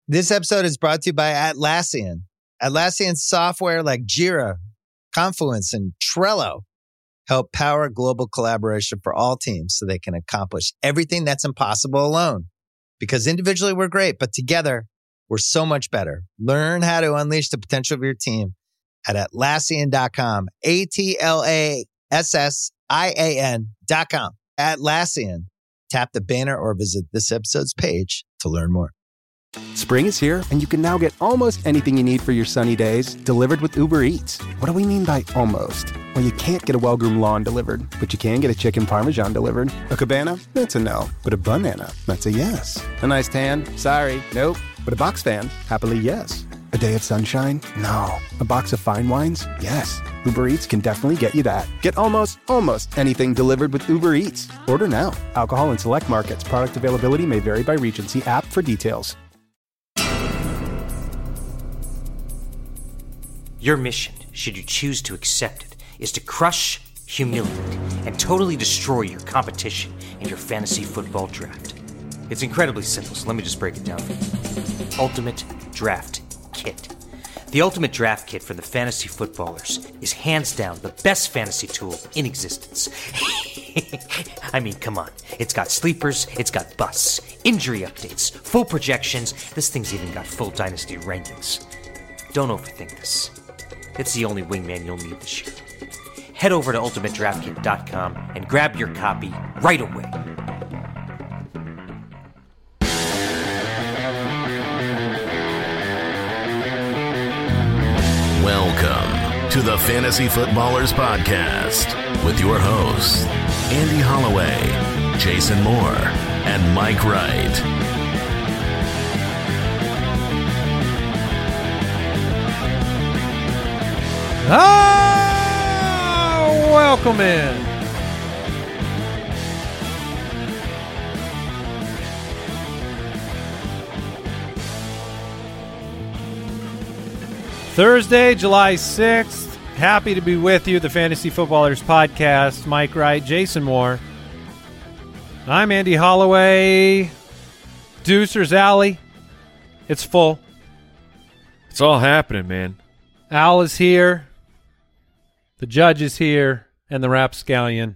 This episode is brought to you by Atlassian. Atlassian software like Jira, Confluence, and Trello help power global collaboration for all teams so they can accomplish everything that's impossible alone. Because individually we're great, but together we're so much better. Learn how to unleash the potential of your team at Atlassian.com. Atlassian.com. Atlassian. Tap the banner or visit this episode's page to learn more. Spring is here, and you can now get almost anything you need for your sunny days delivered with Uber Eats. What do we mean by almost? Well, you can't get a well-groomed lawn delivered, but you can get a chicken parmesan delivered. A cabana? That's a no. But a banana? That's a yes. A nice tan? Sorry, nope. But a box fan? Happily, yes. A day of sunshine? No. A box of fine wines? Yes. Uber Eats can definitely get you that. Get almost anything delivered with Uber Eats. Order now. Alcohol in select markets. Product availability may vary by region. See app for details. Your mission, should you choose to accept it, is to crush, humiliate, and totally destroy your competition in your fantasy football draft. It's incredibly simple, so let me just break it down for you. Ultimate Draft Kit. The Ultimate Draft Kit for the fantasy footballers is hands down the best fantasy tool in existence. I mean, come on. It's got sleepers, it's got busts, injury updates, full projections. This thing's even got full dynasty rankings. Don't overthink this. It's the only wingman you'll need this year. Head over to ultimatedraftkit.com and grab your copy right away. Welcome to the Fantasy Footballers Podcast with your hosts, Andy Holloway, Jason Moore, and Mike Wright. Welcome in. Thursday, July 6th. Happy to be with you, the Fantasy Footballers Podcast. Mike Wright, Jason Moore. I'm Andy Holloway. Deucer's Alley. It's full. It's all happening, man. Al is here. The judge is here. And the rapscallion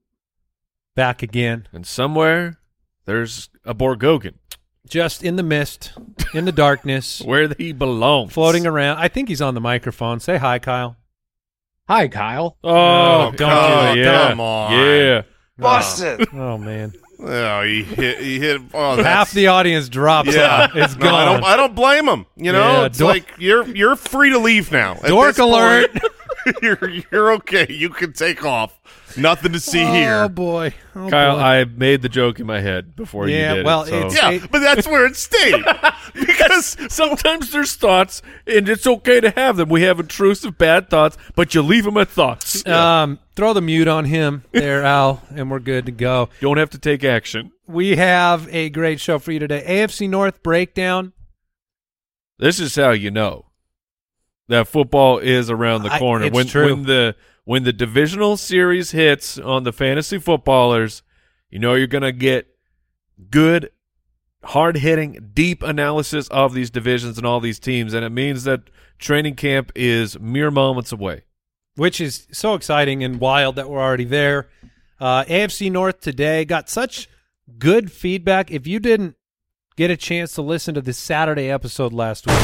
back again. And somewhere there's a Borgogan. Just in the mist, in the darkness. Where he belongs. Floating around. I think he's on the microphone. Say hi, Kyle. Hi, Kyle. Oh, don't do it. Yeah. Come on. Yeah. Busted. Oh, man. Oh, he hit. Oh, Half the audience drops out. It's gone. I don't blame him. You know, Yeah, it's like you're free to leave now. At Dork this alert. point, you're okay. You can take off. Nothing to see here. Oh, boy. Oh, Kyle, boy. I made the joke in my head before you did well, it. So. it's- Yeah, but that's where it stayed. Because sometimes there's thoughts, and it's okay to have them. We have intrusive bad thoughts, but you leave them as thoughts. Throw the mute on him there, Al, and we're good to go. Don't have to take action. We have a great show for you today. AFC North breakdown. This is how you know that football is around the corner. It's true. When the divisional series hits on the fantasy footballers, you know you're going to get good, hard-hitting, deep analysis of these divisions and all these teams, and it means that training camp is mere moments away. Which is so exciting and wild that we're already there. AFC North today got such good feedback. If you didn't get a chance to listen to the Saturday episode last week,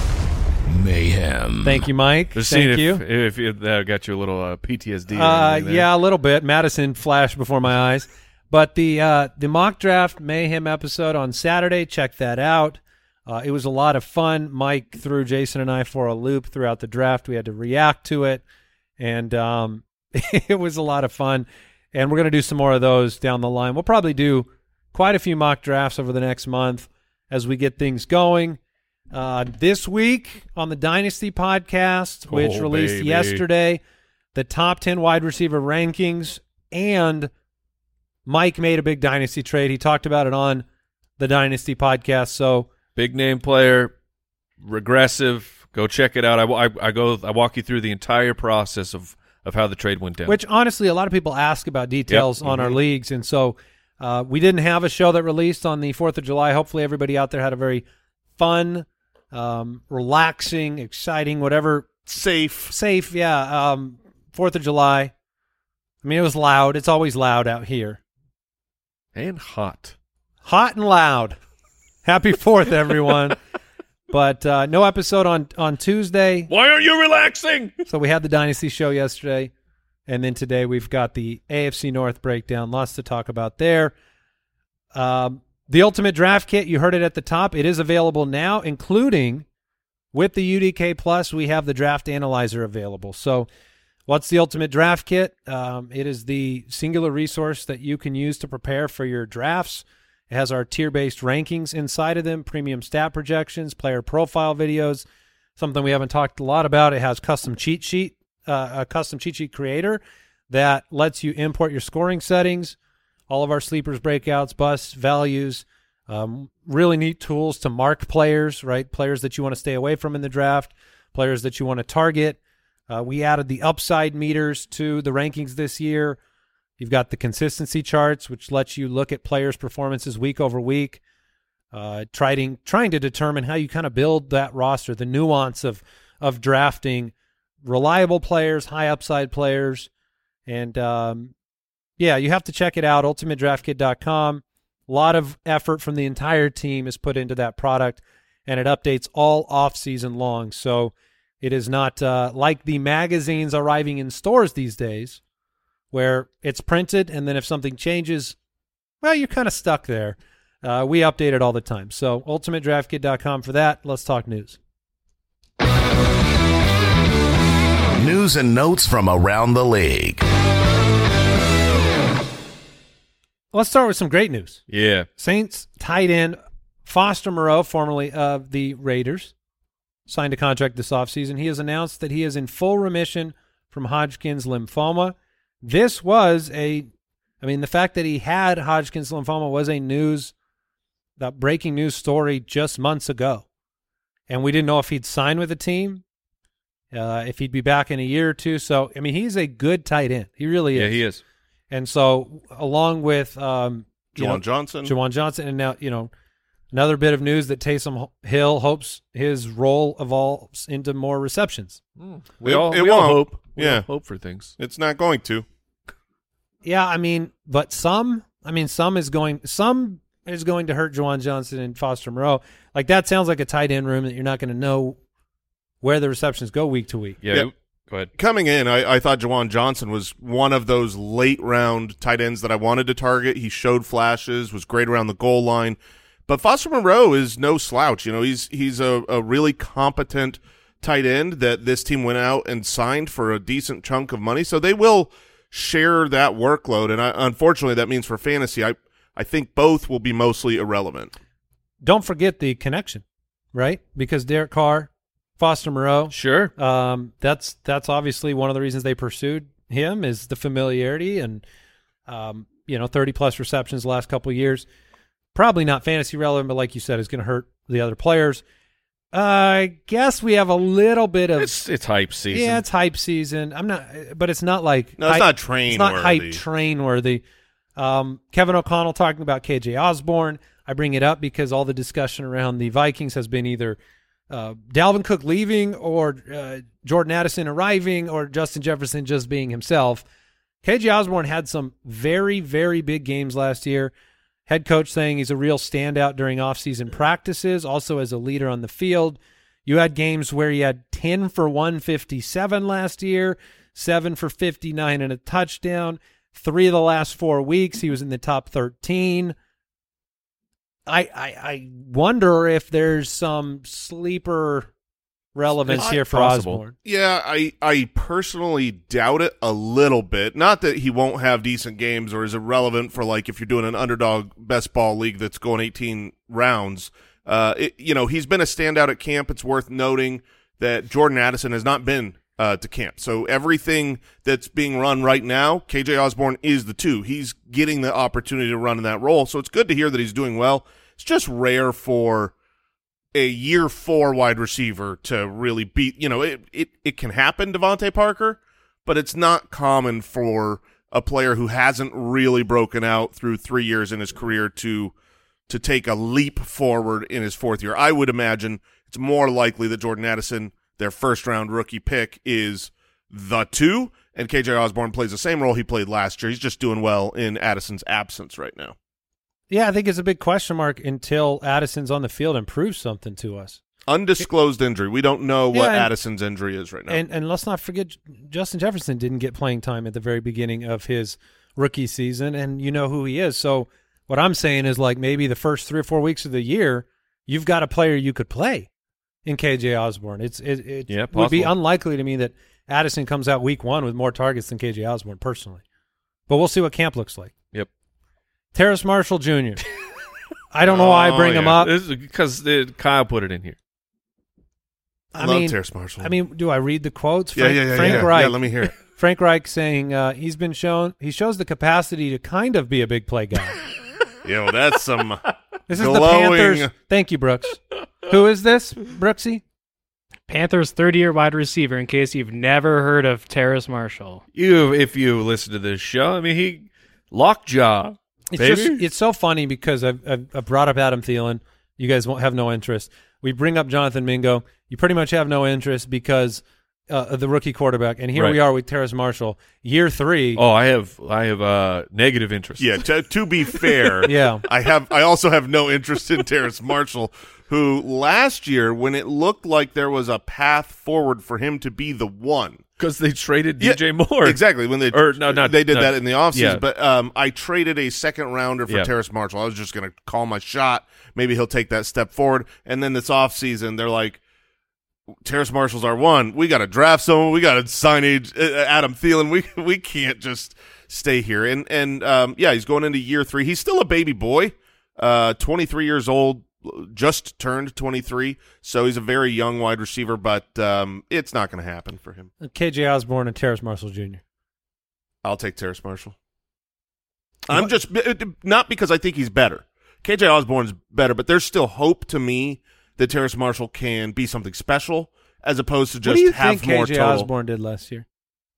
Mayhem. thank you, Mike. Just Thank seeing you. if that got you a little PTSD. or anything there. Yeah, a little bit. Madison flashed before my eyes. But the mock draft mayhem episode on Saturday, check that out. It was a lot of fun. Mike threw Jason and I for a loop throughout the draft. We had to react to it, and it was a lot of fun. And we're going to do some more of those down the line. We'll probably do quite a few mock drafts over the next month as we get things going. This week on the Dynasty podcast, which released yesterday, the top 10 wide receiver rankings, and Mike made a big Dynasty trade. He talked about it on the Dynasty podcast. So big name player, regressive. Go check it out. I walk you through the entire process of how the trade went down. Which, honestly, a lot of people ask about details on our leagues. And so we didn't have a show that released on the 4th of July. Hopefully everybody out there had a very fun, relaxing, exciting, whatever. Safe. Yeah. 4th of July. I mean, it was loud. It's always loud out here. And hot. Hot and loud. Happy 4th, everyone. But no episode on Tuesday. Why aren't you relaxing? So we had the Dynasty show yesterday, and then today we've got the AFC North breakdown. Lots to talk about there. The Ultimate Draft Kit, you heard it at the top. It is available now, including with the UDK Plus, we have the Draft Analyzer available. So what's the Ultimate Draft Kit? It is the singular resource that you can use to prepare for your drafts. It has our tier-based rankings inside of them, premium stat projections, player profile videos, something we haven't talked a lot about. It has a custom cheat sheet creator that lets you import your scoring settings, all of our sleepers, breakouts, busts, values, really neat tools to mark players, right? Players that you want to stay away from in the draft, players that you want to target. We added the upside meters to the rankings this year. You've got the consistency charts, which lets you look at players' performances week over week, trying to determine how you kind of build that roster, the nuance of drafting reliable players, high upside players. And, you have to check it out, ultimatedraftkit.com. A lot of effort from the entire team is put into that product, and it updates all off-season long. So it is not like the magazines arriving in stores these days, where it's printed, and then if something changes, well, you're kind of stuck there. We update it all the time. So ultimatedraftkit.com for that. Let's talk news. News and notes from around the league. Let's start with some great news. Yeah. Saints tight end Foster Moreau, formerly of the Raiders, signed a contract this offseason. He has announced that he is in full remission from Hodgkin's lymphoma. This was the fact that he had Hodgkin's lymphoma was a breaking news story just months ago. And we didn't know if he'd sign with the team, if he'd be back in a year or two. So, I mean, he's a good tight end. He really is. Yeah, he is. And so, along with Juwan Johnson, and now, another bit of news that Taysom Hill hopes his role evolves into more receptions. We all hope. We hope for things. It's not going to. Yeah, but some is going to hurt Juwan Johnson and Foster Moreau. Like, that sounds like a tight end room that you're not going to know where the receptions go week to week. Yeah. Go ahead. Coming in, I thought Juwan Johnson was one of those late-round tight ends that I wanted to target. He showed flashes, was great around the goal line. But Foster Moreau is no slouch. He's a really competent tight end that this team went out and signed for a decent chunk of money. So they will share that workload. And unfortunately, that means for fantasy, I think both will be mostly irrelevant. Don't forget the connection, right? Because Derek Carr, Foster Moreau. Sure. That's obviously one of the reasons they pursued him is the familiarity and, 30-plus receptions the last couple of years. Probably not fantasy relevant, but like you said, it's going to hurt the other players. I guess we have a little bit of it's hype season. Yeah, it's hype season. But it's not like no, it's not train. It's not hype train worthy. Kevin O'Connell talking about KJ Osborne. I bring it up because all the discussion around the Vikings has been either Dalvin Cook leaving or Jordan Addison arriving or Justin Jefferson just being himself. KJ Osborne had some very, very big games last year. Head coach saying he's a real standout during off-season practices, also as a leader on the field. You had games where he had 10 for 157 last year, 7 for 59 and a touchdown. 3 of the last 4 weeks, he was in the top 13. I wonder if there's some sleeper relevance here for Osborne. Yeah, I personally doubt it a little bit. Not that he won't have decent games or is irrelevant for, like, if you're doing an underdog best ball league that's going 18 rounds. He's been a standout at camp. It's worth noting that Jordan Addison has not been to camp. So everything that's being run right now, KJ Osborne is the 2. He's getting the opportunity to run in that role. So it's good to hear that he's doing well. It's just rare for a year 4 wide receiver to really beat, it can happen, Devontae Parker, but it's not common for a player who hasn't really broken out through 3 years in his career to to take a leap forward in his fourth year. I would imagine it's more likely that Jordan Addison, their first-round rookie pick, is the 2, and KJ Osborne plays the same role he played last year. He's just doing well in Addison's absence right now. Yeah, I think it's a big question mark until Addison's on the field and proves something to us. Undisclosed injury. We don't know what Addison's injury is right now. And let's not forget, Justin Jefferson didn't get playing time at the very beginning of his rookie season, and you know who he is. So what I'm saying is, like, maybe the first 3 or 4 weeks of the year, you've got a player you could play in KJ Osborne. It would be unlikely to me that Addison comes out week 1 with more targets than KJ Osborne, personally. But we'll see what camp looks like. Yep. Terrace Marshall Jr. I don't know why I bring him up. This is because Kyle put it in here. I love Terrace Marshall. I mean, do I read the quotes? Frank Reich. Yeah, let me hear it. Frank Reich saying he shows the capacity to kind of be a big play guy. Yo, that's some This glowing. is the Panthers. Thank you, Brooks. Who is this, Brooksy? Panthers' third-year wide receiver, in case you've never heard of Terrace Marshall. If you listen to this show, I mean, he lockjaw. It's so funny because I've brought up Adam Thielen. You guys won't have no interest. We bring up Jonathan Mingo. You pretty much have no interest because of the rookie quarterback. And here we are with Terrace Marshall, year 3. Oh, I have negative interest. Yeah, to be fair, yeah. I also have no interest in Terrace Marshall, who last year, when it looked like there was a path forward for him to be the one. Because they traded DJ Moore. Exactly. When they did that in the offseason. Yeah. But I traded a second-rounder for Terrace Marshall. I was just going to call my shot. Maybe he'll take that step forward. And then this offseason, they're like, Terrace Marshall's our one. We got to draft someone. We got to sign Adam Thielen. We can't just stay here. And he's going into year 3. He's still a baby boy, 23 years old. Just turned 23, so he's a very young wide receiver, but it's not going to happen for him. KJ Osborne and Terrace Marshall Jr. I'll take Terrace Marshall. I'm just not because I think he's better. KJ Osborne's better, but there's still hope to me that Terrace Marshall can be something special as opposed to just have more total. What do you think KJ Osborne did last year?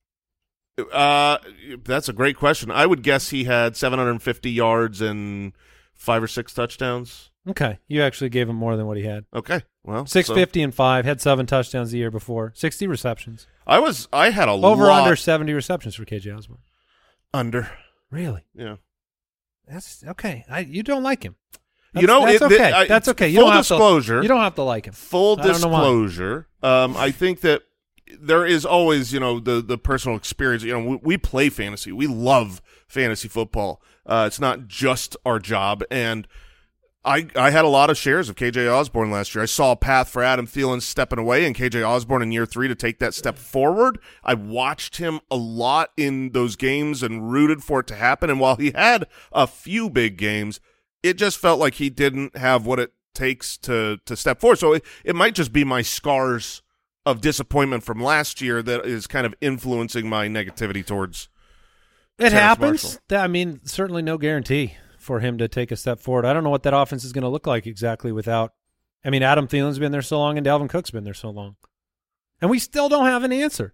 That's a great question. I would guess he had 750 yards and 5 or 6 touchdowns. Okay, you actually gave him more than what he had. Okay, well, 650 and 5, had 7 touchdowns the year before, 60 receptions. I had a over under 70 receptions for KJ Osborne. Under. Really? Yeah. That's okay. You don't like him. That's okay. That's okay. Full disclosure. You don't have to like him. Full disclosure. I think that there is always, the personal experience. We play fantasy. We love fantasy football. It's not just our job, and I had a lot of shares of KJ Osborne last year. I saw a path for Adam Thielen stepping away and KJ Osborne in year 3 to take that step forward. I watched him a lot in those games and rooted for it to happen. And while he had a few big games, it just felt like he didn't have what it takes to step forward. So it might just be my scars of disappointment from last year that is kind of influencing my negativity towards it happens. I mean, certainly no guarantee for him to take a step forward. I don't know what that offense is going to look like exactly without – I mean, Adam Thielen's been there so long and Dalvin Cook's been there so long. And we still don't have an answer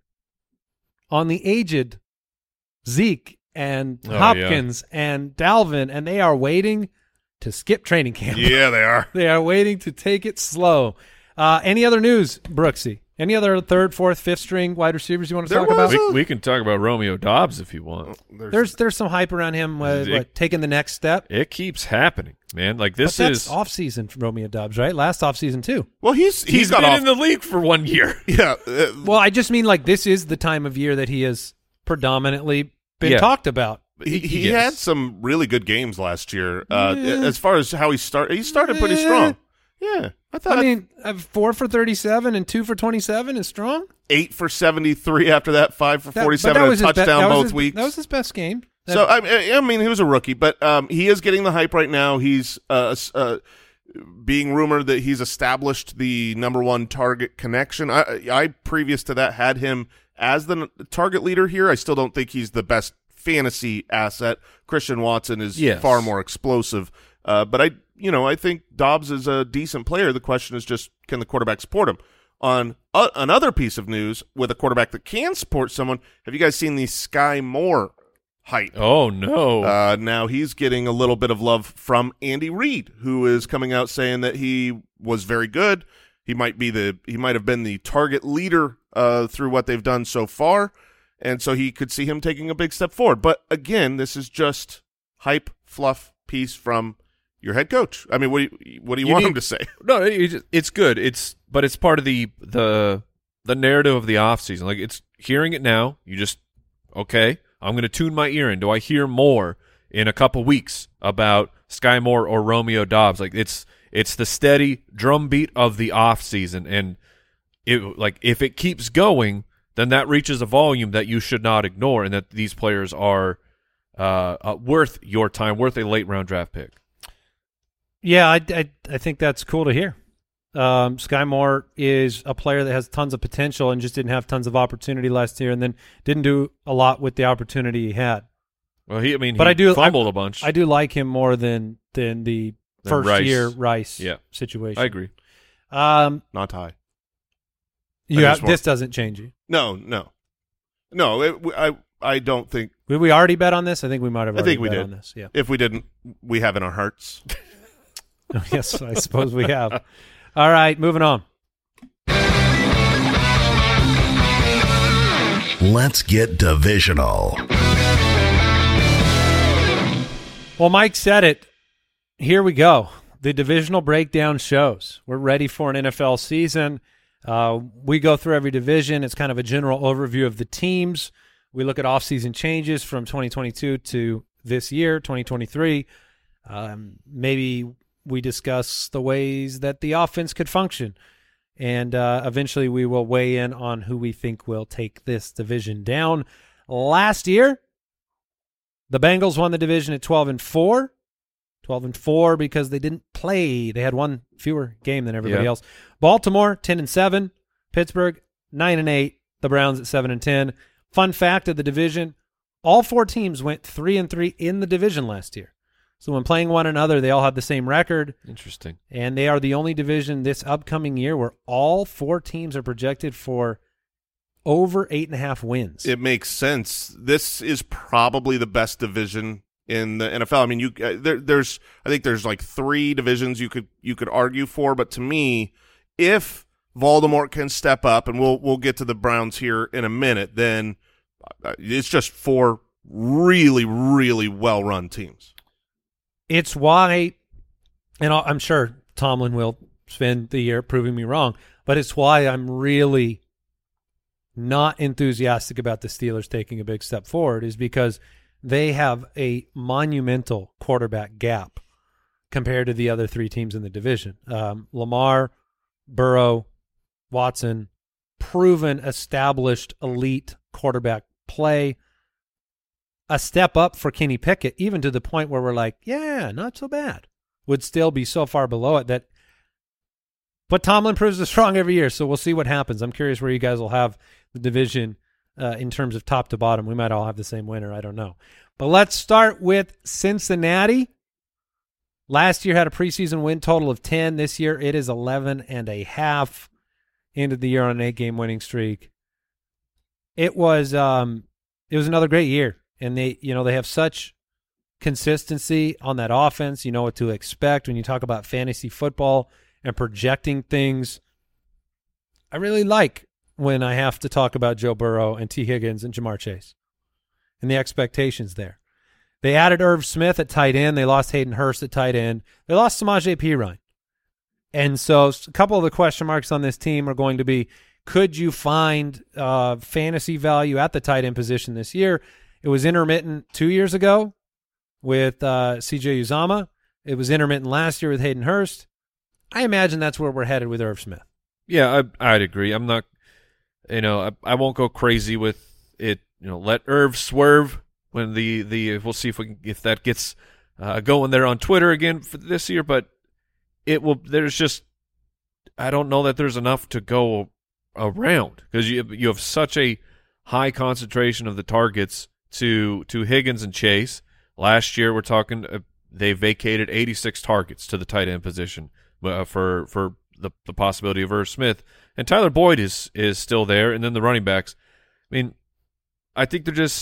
on the aged Zeke and Hopkins and Dalvin, and they are waiting to skip training camp. Yeah, they are. They are waiting to take it slow. Any other news, Brooksy? Any other 3rd, 4th, 5th string wide receivers you want to talk about? We can talk about Romeo Doubs if you want. There's some hype around him taking the next step. It keeps happening, man. Like this is off season for Romeo Doubs, right? Last off season too. Well, he's been in the league for 1 year. Yeah. Well, I just mean like this is the time of year that he has predominantly been talked about. He had some really good games last year. As far as how he started pretty strong. Yeah. I mean, 4 for 37 and 2 for 27 is strong. 8 for 73 after that, 5 for 47 and a touchdown both weeks. That was his best game. So, I mean, he was a rookie, but he is getting the hype right now. He's being rumored that he's established the #1 target connection. I previous to that, had him as the target leader here. I still don't think he's the best fantasy asset. Christian Watson is far more explosive. But I think Doubs is a decent player. The question is just, can the quarterback support him? On another piece of news with a quarterback that can support someone, have you guys seen the Sky Moore hype. Oh, no. Now he's getting a little bit of love from Andy Reid, who is coming out saying that he was very good. He might have been the target leader through what they've done so far, and so he could see him taking a big step forward. But again, this is just hype, fluff piece from your head coach. I mean, what do you want him to say? No, it's good. But it's part of the narrative of the offseason. Like, it's hearing it now. You just, okay, I'm going to tune my ear in. Do I hear more in a couple weeks about Sky Moore or Romeo Doubs? Like, it's the steady drumbeat of the offseason, and if it keeps going, then that reaches a volume that you should not ignore, and that these players are worth your time, worth a late round draft pick. Yeah, I think that's cool to hear. Sky Moore is a player that has tons of potential and just didn't have tons of opportunity last year, and then didn't do a lot with the opportunity he had. Well, he fumbled a bunch. I do like him more than the first-year Rice situation. I agree. Not high. This doesn't change you. No. I don't think. Did we already bet on this? I think we might have already bet on this. Yeah. If we didn't, we have in our hearts. Yes, I suppose we have. All right, moving on. Let's get divisional. Well, Mike said it. Here we go. The divisional breakdown shows. We're ready for an NFL season. We go through every division. It's kind of a general overview of the teams. We look at offseason changes from 2022 to this year, 2023. Maybe we discuss the ways that the offense could function. And eventually we will weigh in on who we think will take this division down. Last year, the Bengals won the division at 12-4. 12-4 because they didn't play. They had one fewer game than everybody else. Baltimore, 10-7. Pittsburgh, 9-8. The Browns at 7-10. Fun fact of the division, all four teams went 3-3 in the division last year. So when playing one another, they all had the same record. Interesting. And they are the only division this upcoming year where all four teams are projected for over 8.5 wins. It makes sense. This is probably the best division in the NFL. I mean, I think there's like three divisions you could argue for, but to me, if Voldemort can step up, and we'll get to the Browns here in a minute, then it's just four really, really well-run teams. It's why, and I'm sure Tomlin will spend the year proving me wrong, but it's why I'm really not enthusiastic about the Steelers taking a big step forward, is because they have a monumental quarterback gap compared to the other three teams in the division. Lamar, Burrow, Watson, proven, established, elite quarterback play. A step up for Kenny Pickett, even to the point where we're like, yeah, not so bad, would still be so far below it that. But Tomlin proves us wrong every year, so we'll see what happens. I'm curious where you guys will have the division in terms of top to bottom. We might all have the same winner. I don't know. But let's start with Cincinnati. Last year had a preseason win total of 10. This year it is 11.5. Ended the year on an 8-game winning streak. It was another great year. And they have such consistency on that offense. You know what to expect when you talk about fantasy football and projecting things. I really like when I have to talk about Joe Burrow and T. Higgins and Jamar Chase and the expectations there. They added Irv Smith at tight end. They lost Hayden Hurst at tight end. They lost Samaje Perine. And so a couple of the question marks on this team are going to be, could you find fantasy value at the tight end position this year? It was intermittent 2 years ago with C.J. Uzomah. It was intermittent last year with Hayden Hurst. I imagine that's where we're headed with Irv Smith. Yeah, I'd agree. I'm not, I won't go crazy with it. Let Irv swerve when we'll see if that gets going there on Twitter again for this year. But it will. There's just, I don't know that there's enough to go around because you have such a high concentration of the targets to Higgins and Chase. Last year, we're talking they vacated 86 targets to the tight end position for the possibility of Irv Smith, and Tyler Boyd is still there, and then the running backs. I mean, I think they're just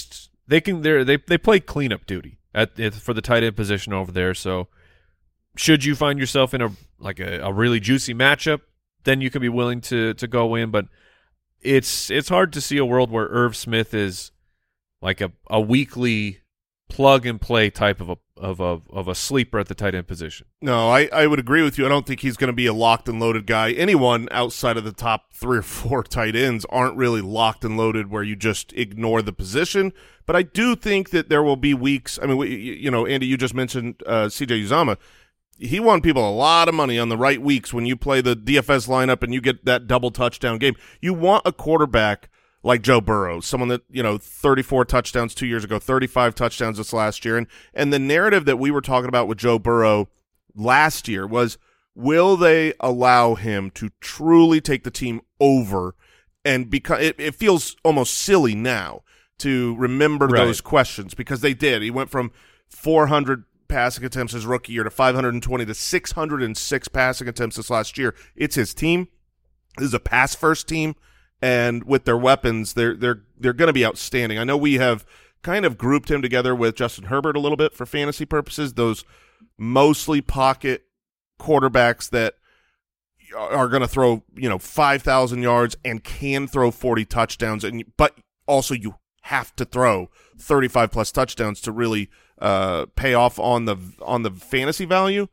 they play cleanup duty for the tight end position over there. So should you find yourself in a really juicy matchup, then you can be willing to go in. But it's hard to see a world where Irv Smith is like a weekly plug and play type of a sleeper at the tight end position. No, I would agree with you. I don't think he's going to be a locked and loaded guy. Anyone outside of the top 3 or 4 tight ends aren't really locked and loaded where you just ignore the position. But I do think that there will be weeks. I mean, Andy, you just mentioned C.J. Uzomah. He won people a lot of money on the right weeks when you play the DFS lineup and you get that double touchdown game. You want a quarterback like Joe Burrow, someone that, 34 touchdowns 2 years ago, 35 touchdowns this last year. And the narrative that we were talking about with Joe Burrow last year was, will they allow him to truly take the team over? And because it feels almost silly now to remember those questions, because they did. He went from 400 passing attempts his rookie year to 520 to 606 passing attempts this last year. It's his team. This is a pass-first team. And with their weapons, they're going to be outstanding. I know we have kind of grouped him together with Justin Herbert a little bit for fantasy purposes, those mostly pocket quarterbacks that are going to throw, 5,000 yards and can throw 40 touchdowns. But also you have to throw 35-plus touchdowns to really pay off on the fantasy value.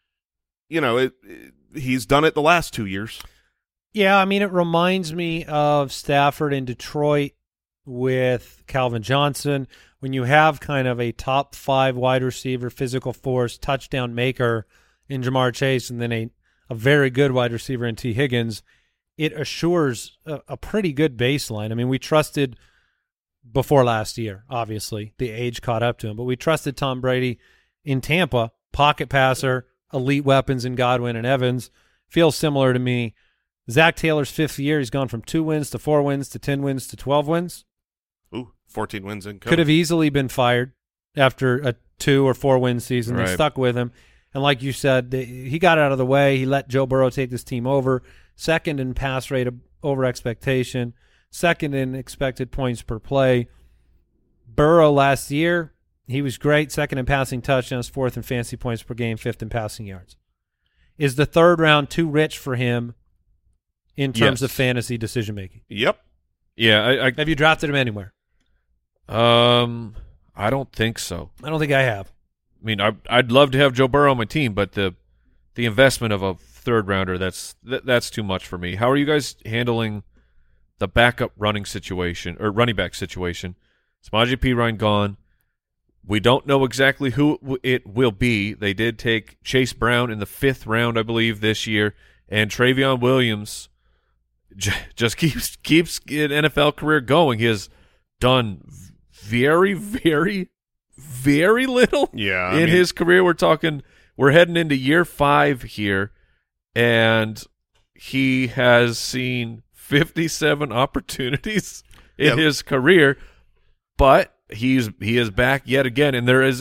He's done it the last 2 years. Yeah, I mean, it reminds me of Stafford in Detroit with Calvin Johnson. When you have kind of a top 5 wide receiver, physical force, touchdown maker in Jamar Chase, and then a very good wide receiver in T. Higgins, it assures a pretty good baseline. I mean, we trusted before last year, obviously. The age caught up to him. But we trusted Tom Brady in Tampa, pocket passer, elite weapons in Godwin and Evans. Feels similar to me. Zach Taylor's 5th year, he's gone from 2 wins to 4 wins to 10 wins to 12 wins. Ooh, 14 wins in. Could have easily been fired after a 2 or 4 win season. They stuck with him. And like you said, he got out of the way. He let Joe Burrow take this team over. 2nd in pass rate over expectation. 2nd in expected points per play. Burrow last year, he was great. 2nd in passing touchdowns, 4th in fantasy points per game, 5th in passing yards. Is the 3rd round too rich for him in terms of fantasy decision-making? Yep. Yeah. Have you drafted him anywhere? I don't think so. I don't think I have. I mean, I'd love to have Joe Burrow on my team, but the investment of a 3rd rounder, that's too much for me. How are you guys handling the backup running back situation? Samaje Perine gone. We don't know exactly who it will be. They did take Chase Brown in the 5th round, I believe, this year, and Travion Williams just keeps an NFL career going. He has done very, very, very little in his career. We're heading into year 5 here, and he has seen 57 opportunities in his career, but he is back yet again, and there's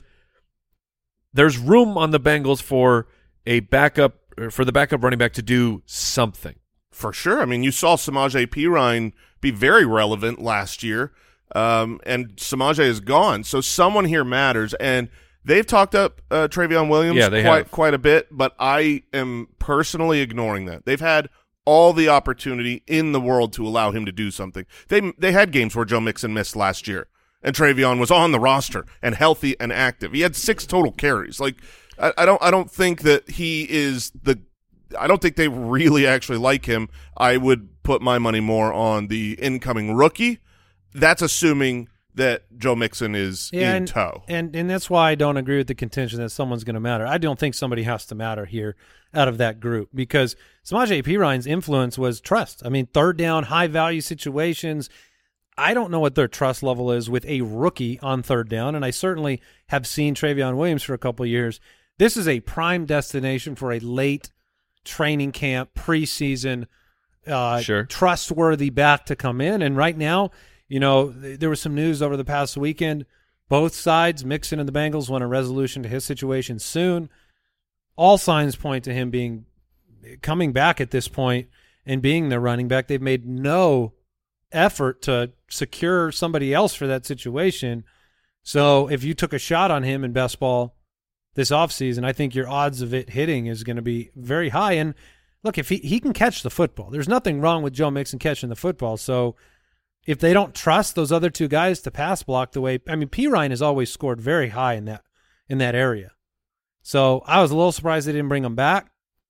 room on the Bengals for the backup running back to do something. For sure. I mean, you saw Samaje Perine be very relevant last year, and Samaje is gone. So someone here matters, and they've talked up Travion Williams quite a bit, but I am personally ignoring that. They've had all the opportunity in the world to allow him to do something. They had games where Joe Mixon missed last year, and Travion was on the roster and healthy and active. He had 6 total carries. Like, I don't think that he is I don't think they really actually like him. I would put my money more on the incoming rookie. That's assuming that Joe Mixon is in tow. And that's why I don't agree with the contention that someone's going to matter. I don't think somebody has to matter here out of that group, because Samaje Perine's influence was trust. I mean, 3rd down, high-value situations. I don't know what their trust level is with a rookie on 3rd down, and I certainly have seen Travion Williams for a couple of years. This is a prime destination for a late training camp, preseason, trustworthy back to come in. And right now, there was some news over the past weekend. Both sides, Mixon and the Bengals, want a resolution to his situation soon. All signs point to him coming back at this point and being their running back. They've made no effort to secure somebody else for that situation. So if you took a shot on him in best ball this offseason, I think your odds of it hitting is going to be very high. And look, if he can catch the football, there's nothing wrong with Joe Mixon catching the football. So if they don't trust those other two guys to pass block the way, I mean, Perine has always scored very high in that area. So I was a little surprised they didn't bring him back.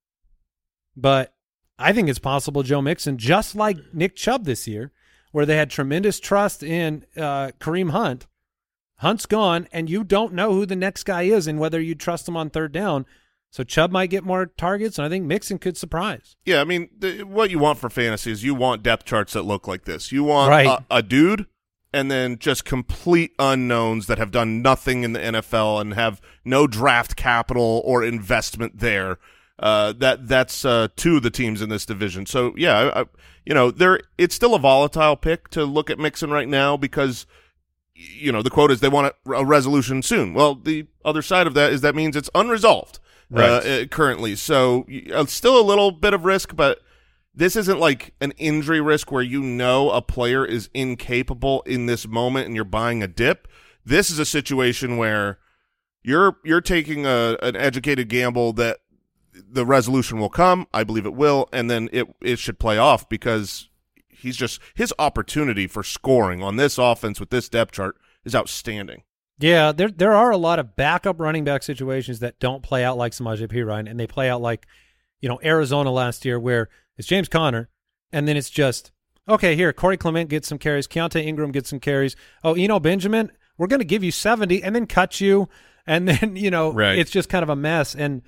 But I think it's possible Joe Mixon, just like Nick Chubb this year, where they had tremendous trust in Kareem Hunt. Hunt's gone, and you don't know who the next guy is and whether you trust him on third down. So Chubb might get more targets, and I think Mixon could surprise. Yeah, I mean, what you want for fantasy is you want depth charts that look like this. You want a dude and then just complete unknowns that have done nothing in the NFL and have no draft capital or investment there. That's two of the teams in this division. So, yeah, it's still a volatile pick to look at Mixon right now because – the quote is they want a resolution soon. Well, the other side of that is that means it's unresolved currently. So still a little bit of risk, but this isn't like an injury risk where a player is incapable in this moment and you're buying a dip. This is a situation where you're taking an educated gamble that the resolution will come. I believe it will, and then it should play off because his opportunity for scoring on this offense with this depth chart is outstanding. Yeah, there are a lot of backup running back situations that don't play out like Samaje Perine, and they play out like, Arizona last year where it's James Conner, and then it's just, okay, here, Corey Clement gets some carries, Keontae Ingram gets some carries. Oh, Eno Benjamin, we're going to give you 70 and then cut you, and then, It's just kind of a mess. And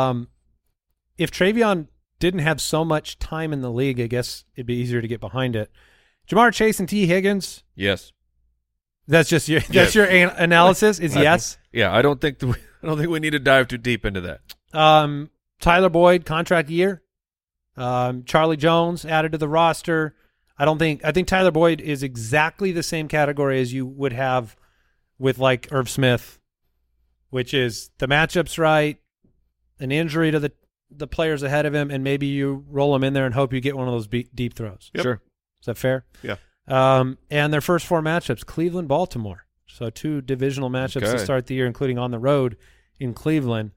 if Travion didn't have so much time in the league, I guess it'd be easier to get behind it. Jamar Chase and T. Higgins? Yes. That's just your analysis is yes? Yeah, I don't think we need to dive too deep into that. Tyler Boyd, contract year. Charlie Jones added to the roster. I think Tyler Boyd is exactly the same category as you would have with like Irv Smith, which is the matchup's right, an injury to the players ahead of him, and maybe you roll him in there and hope you get one of those deep throws. Yep. Sure. Is that fair? Yeah. And their first four matchups, Cleveland, Baltimore. So two divisional matchups to start the year, including on the road in Cleveland.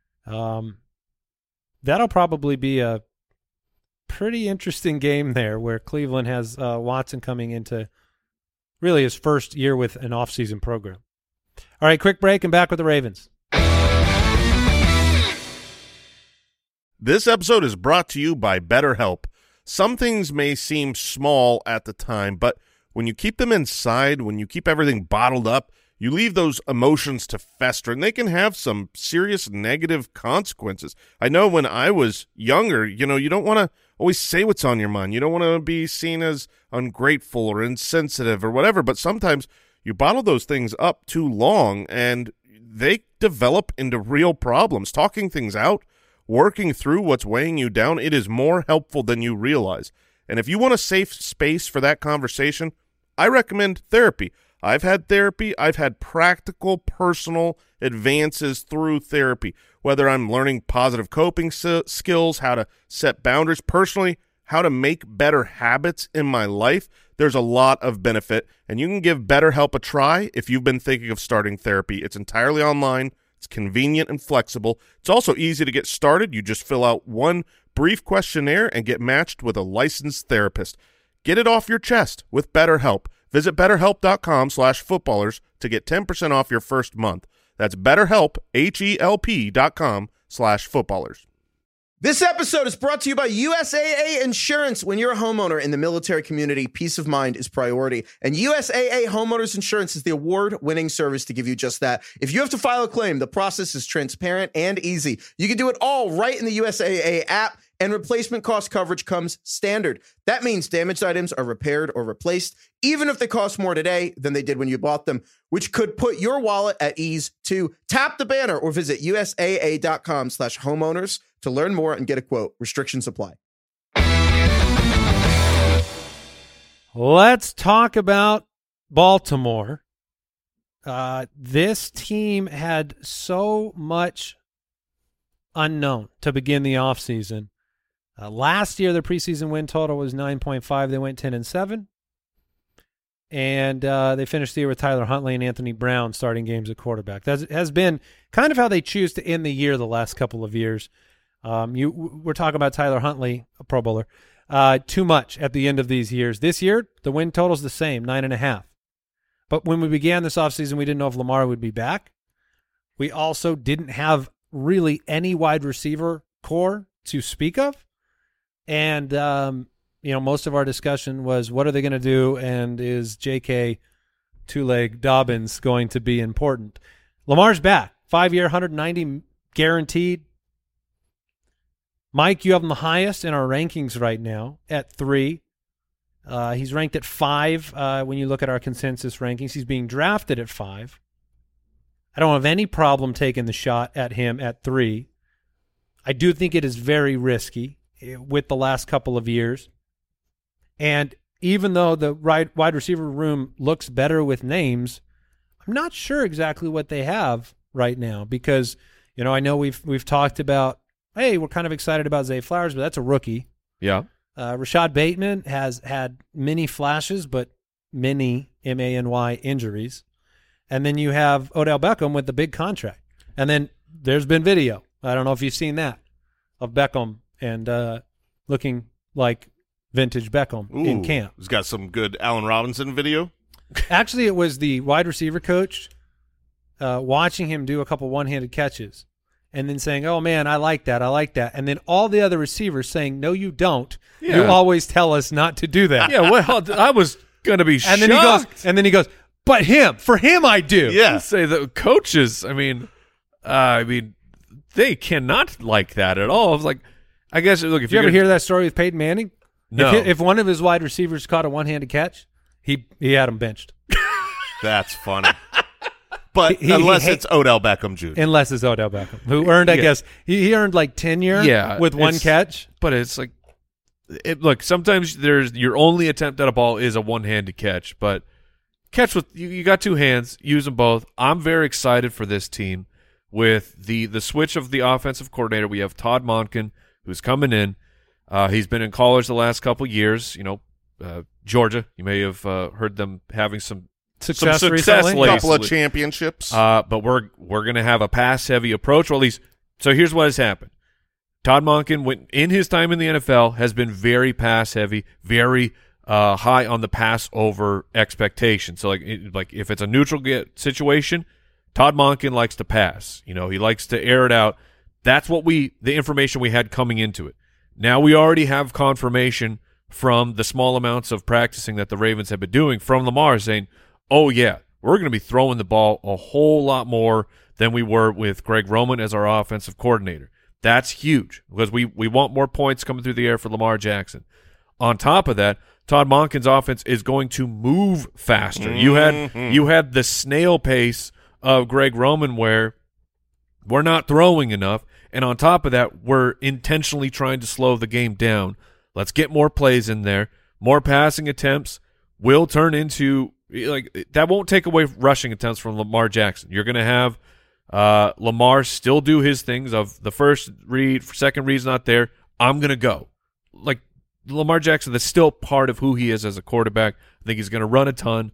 That'll probably be a pretty interesting game there where Cleveland has Watson coming into really his first year with an off-season program. All right, quick break and back with the Ravens. This episode is brought to you by BetterHelp. Some things may seem small at the time, but when you keep them inside, when you keep everything bottled up, you leave those emotions to fester, and they can have some serious negative consequences. I know when I was younger, you don't want to always say what's on your mind. You don't want to be seen as ungrateful or insensitive or whatever, but sometimes you bottle those things up too long, and they develop into real problems. Talking things out, working through what's weighing you down, it is more helpful than you realize. And if you want a safe space for that conversation, I recommend therapy. I've had therapy. I've had practical, personal advances through therapy, whether I'm learning positive coping skills, how to set boundaries personally, how to make better habits in my life. There's a lot of benefit, and you can give BetterHelp a try if you've been thinking of starting therapy. It's entirely online. It's convenient and flexible. It's also easy to get started. You just fill out one brief questionnaire and get matched with a licensed therapist. Get it off your chest with BetterHelp. Visit BetterHelp.com/footballers to get 10% off your first month. That's BetterHelp, HELP.com/footballers. This episode is brought to you by USAA Insurance. When you're a homeowner in the military community, peace of mind is priority. And USAA Homeowners Insurance is the award-winning service to give you just that. If you have to file a claim, the process is transparent and easy. You can do it all right in the USAA app, and replacement cost coverage comes standard. That means damaged items are repaired or replaced, even if they cost more today than they did when you bought them, which could put your wallet at ease too. Tap the banner or visit USAA.com/homeowners to learn more and get a quote. Restrictions apply. Let's talk about Baltimore. This team had so much unknown to begin the offseason. Last year, their preseason win total was 9.5. They went 10-7. and they finished the year with Tyler Huntley and Anthony Brown starting games at quarterback. That has been kind of how they choose to end the year the last couple of years. We're talking about Tyler Huntley, a Pro Bowler, too much at the end of these years. This year, the win total's the same, 9.5. But when we began this offseason, we didn't know if Lamar would be back. We also didn't have really any wide receiver core to speak of. And, most of our discussion was, what are they going to do? And is J.K. Two-Leg Dobbins going to be important? Lamar's back. 5-year, $190 guaranteed. Mike, you have him the highest in our rankings right now at 3. He's ranked at 5 when you look at our consensus rankings. He's being drafted at 5. I don't have any problem taking the shot at him at 3. I do think it is very risky with the last couple of years. And even though the wide receiver room looks better with names, I'm not sure exactly what they have right now because, I know we've talked about, hey, we're kind of excited about Zay Flowers, but that's a rookie. Yeah. Rashad Bateman has had many flashes, but many, M-A-N-Y, injuries. And then you have Odell Beckham with the big contract. And then there's been video. I don't know if you've seen that, of Beckham and looking like vintage Beckham in camp. He's got some good Allen Robinson video. Actually, it was the wide receiver coach watching him do a couple one-handed catches and then saying, oh, man, I like that. And then all the other receivers saying, no, you don't. Yeah. You always tell us not to do that. Yeah, well, I was going to be shocked. And then he goes, but for him I do. Yeah. Say the coaches, they cannot like that at all. I was like, I guess, look, if you ever hear that story with Peyton Manning? No. If one of his wide receivers caught a one-handed catch, he had him benched. That's funny. But unless it's Odell Beckham Jr. Unless it's Odell Beckham, who earned, I guess, he earned like tenure with one catch. But it's like, look, sometimes your only attempt at a ball is a one-handed catch, but catch with you got two hands, use them both. I'm very excited for this team with the switch of the offensive coordinator. We have Todd Monken, who's coming in. He's been in college the last couple years. Georgia. You may have heard them having some success recently. A couple of championships. But we're going to have a pass-heavy approach. Well, at least, so here's what has happened. Todd Monken, in his time in the NFL, has been very pass-heavy, very high on the pass-over expectation. So, like if it's a neutral situation, Todd Monken likes to pass. He likes to air it out. That's the information we had coming into it. Now we already have confirmation from the small amounts of practicing that the Ravens have been doing from Lamar saying, oh, yeah, we're going to be throwing the ball a whole lot more than we were with Greg Roman as our offensive coordinator. That's huge because we want more points coming through the air for Lamar Jackson. On top of that, Todd Monken's offense is going to move faster. Mm-hmm. You had the snail pace of Greg Roman where we're not throwing enough, and on top of that, we're intentionally trying to slow the game down. Let's get more plays in there. More passing attempts will turn into that won't take away rushing attempts from Lamar Jackson. You're going to have Lamar still do his things of the first read, second read's not there. I'm going to go. Like Lamar Jackson, that's still part of who he is as a quarterback. I think he's going to run a ton.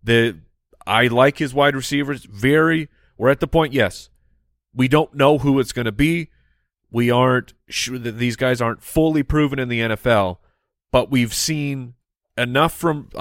I like his wide receivers. We're at the point, yes, we don't know who it's going to be. We aren't sure that these guys aren't fully proven in the NFL, but we've seen enough from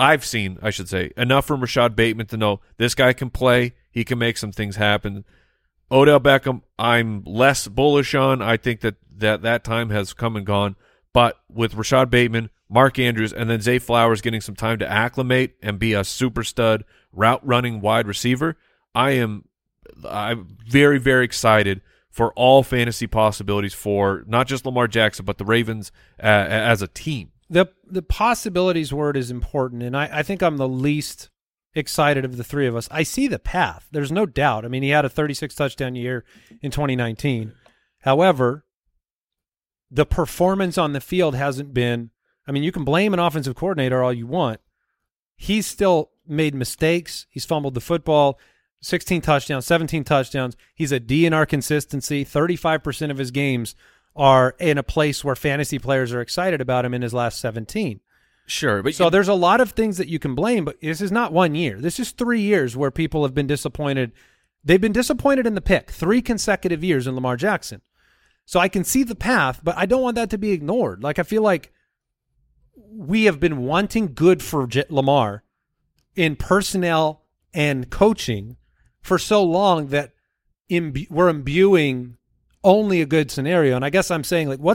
Rashad Bateman to know this guy can play. He can make some things happen. Odell Beckham, I'm less bullish on. I think that time has come and gone. But with Rashad Bateman, Mark Andrews, and then Zay Flowers getting some time to acclimate and be a super stud route-running wide receiver, I'm very, very excited for all fantasy possibilities for not just Lamar Jackson, but the Ravens as a team. The possibilities word is important, and I think I'm the least excited of the three of us. I see the path. There's no doubt. I mean, he had a 36-touchdown year in 2019. However, the performance on the field hasn't been – I mean, you can blame an offensive coordinator all you want. He's still made mistakes. He's fumbled the football, 16 touchdowns, 17 touchdowns. He's a DNR consistency. 35% of his games are in a place where fantasy players are excited about him in his last 17. Sure, but so there's a lot of things that you can blame, but this is not 1 year. This is 3 years where people have been disappointed. They've been disappointed in the pick 3 consecutive years in Lamar Jackson. So I can see the path, but I don't want that to be ignored. Like, I feel like we have been wanting good for Lamar in personnel and coaching for so long that we're imbuing only a good scenario. And I guess I'm saying, like,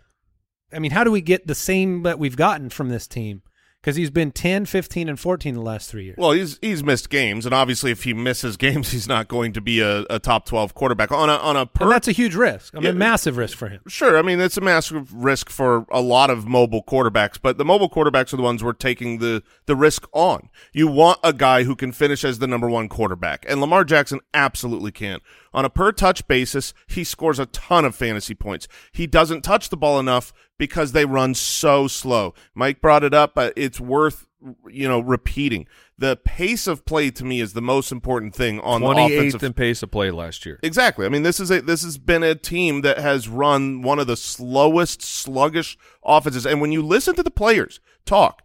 how do we get the same that we've gotten from this team? Because he's been 10, 15, and 14 the last 3 years. Well, he's missed games, and obviously if he misses games, he's not going to be a top 12 quarterback. And that's a huge risk. Massive risk for him. Sure, it's a massive risk for a lot of mobile quarterbacks, but the mobile quarterbacks are the ones we're taking the risk on. You want a guy who can finish as the number 1 quarterback, and Lamar Jackson absolutely can. On a per-touch basis, he scores a ton of fantasy points. He doesn't touch the ball enough because they run so slow. Mike brought it up, but it's worth repeating. The pace of play to me is the most important thing on the offensive. 28th in pace of play last year. Exactly. This has been a team that has run one of the slowest, sluggish offenses. And when you listen to the players talk,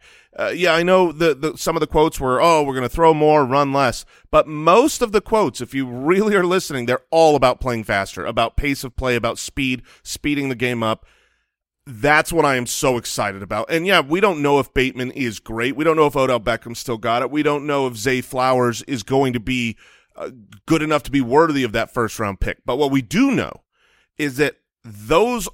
I know some of the quotes were, we're going to throw more, run less. But most of the quotes, if you really are listening, they're all about playing faster, about pace of play, about speeding the game up. That's what I am so excited about. And, we don't know if Bateman is great. We don't know if Odell Beckham still got it. We don't know if Zay Flowers is going to be good enough to be worthy of that first-round pick. But what we do know is that those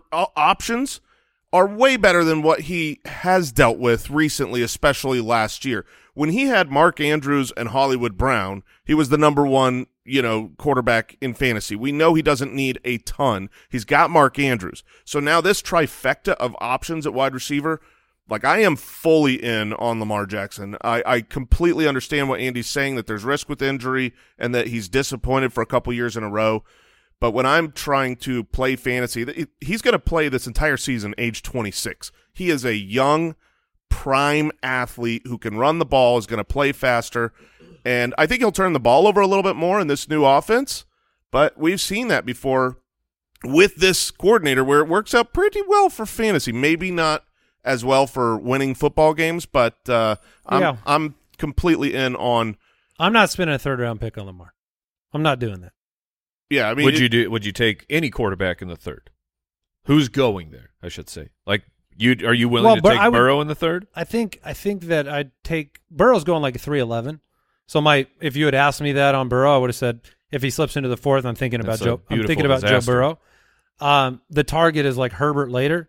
options are way better than what he has dealt with recently, especially last year. When he had Mark Andrews and Hollywood Brown, he was the number 1 quarterback in fantasy. We know he doesn't need a ton. He's got Mark Andrews. So now this trifecta of options at wide receiver, like, I am fully in on Lamar Jackson. I completely understand what Andy's saying, that there's risk with injury and that he's disappointed for a couple years in a row. But when I'm trying to play fantasy, he's going to play this entire season age 26. He is a young, prime athlete who can run the ball, is going to play faster. And I think he'll turn the ball over a little bit more in this new offense, but we've seen that before with this coordinator where it works out pretty well for fantasy. Maybe not as well for winning football games, but I'm completely in on. I'm not spending a 3rd-round pick on Lamar. I'm not doing that. Yeah, would you take any quarterback in the 3rd? Who's going there? I should say. Like, are you willing to take Burrow in the 3rd? I think that I'd take Burrow's going like a 3-11. So if you had asked me that on Burrow, I would have said if he slips into the 4th, I'm thinking about Joe Burrow. The target is like Herbert later.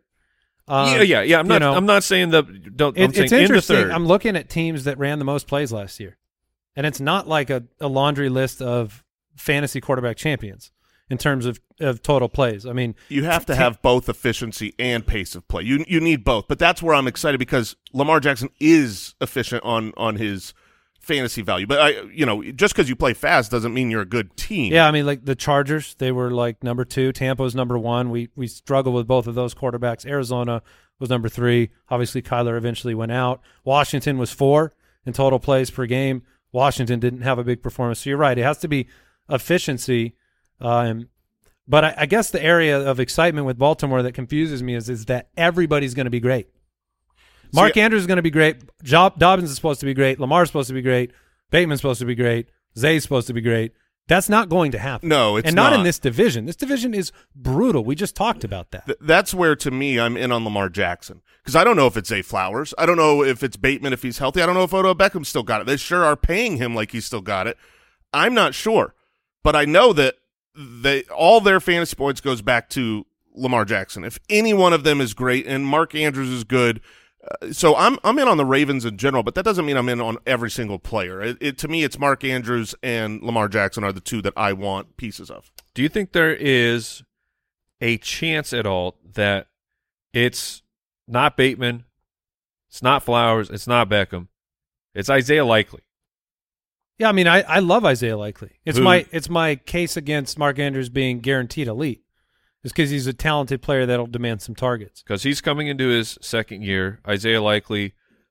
I'm not saying that. It's interesting. I'm looking at teams that ran the most plays last year, and it's not like a laundry list of fantasy quarterback champions in terms of total plays. You have to have both efficiency and pace of play. You need both, but that's where I'm excited because Lamar Jackson is efficient on his fantasy value. But just because you play fast doesn't mean you're a good team. Yeah, like the Chargers, they were like number 2. Tampa's number 1. We struggled with both of those quarterbacks. Arizona was number 3. Obviously, Kyler eventually went out. Washington was 4 in total plays per game. Washington didn't have a big performance. So you're right. It has to be efficiency. But I guess the area of excitement with Baltimore that confuses me is that everybody's going to be great. Mark Andrews is going to be great. Dobbins is supposed to be great. Lamar's supposed to be great. Bateman's supposed to be great. Zay's supposed to be great. That's not going to happen. No, it's not. And not in this division. This division is brutal. We just talked about that. That's where, to me, I'm in on Lamar Jackson. Because I don't know if it's Zay Flowers. I don't know if it's Bateman if he's healthy. I don't know if Odell Beckham still got it. They sure are paying him like he's still got it. I'm not sure. But I know that all their fantasy points goes back to Lamar Jackson. If any one of them is great, and Mark Andrews is good, so I'm in on the Ravens in general, but that doesn't mean I'm in on every single player. To me, it's Mark Andrews and Lamar Jackson are the 2 that I want pieces of. Do you think there is a chance at all that it's not Bateman, it's not Flowers, it's not Beckham, it's Isaiah Likely? Yeah, I love Isaiah Likely. It's my case against Mark Andrews being guaranteed elite. It's because he's a talented player that'll demand some targets. Because he's coming into his 2nd year. Isaiah Likely,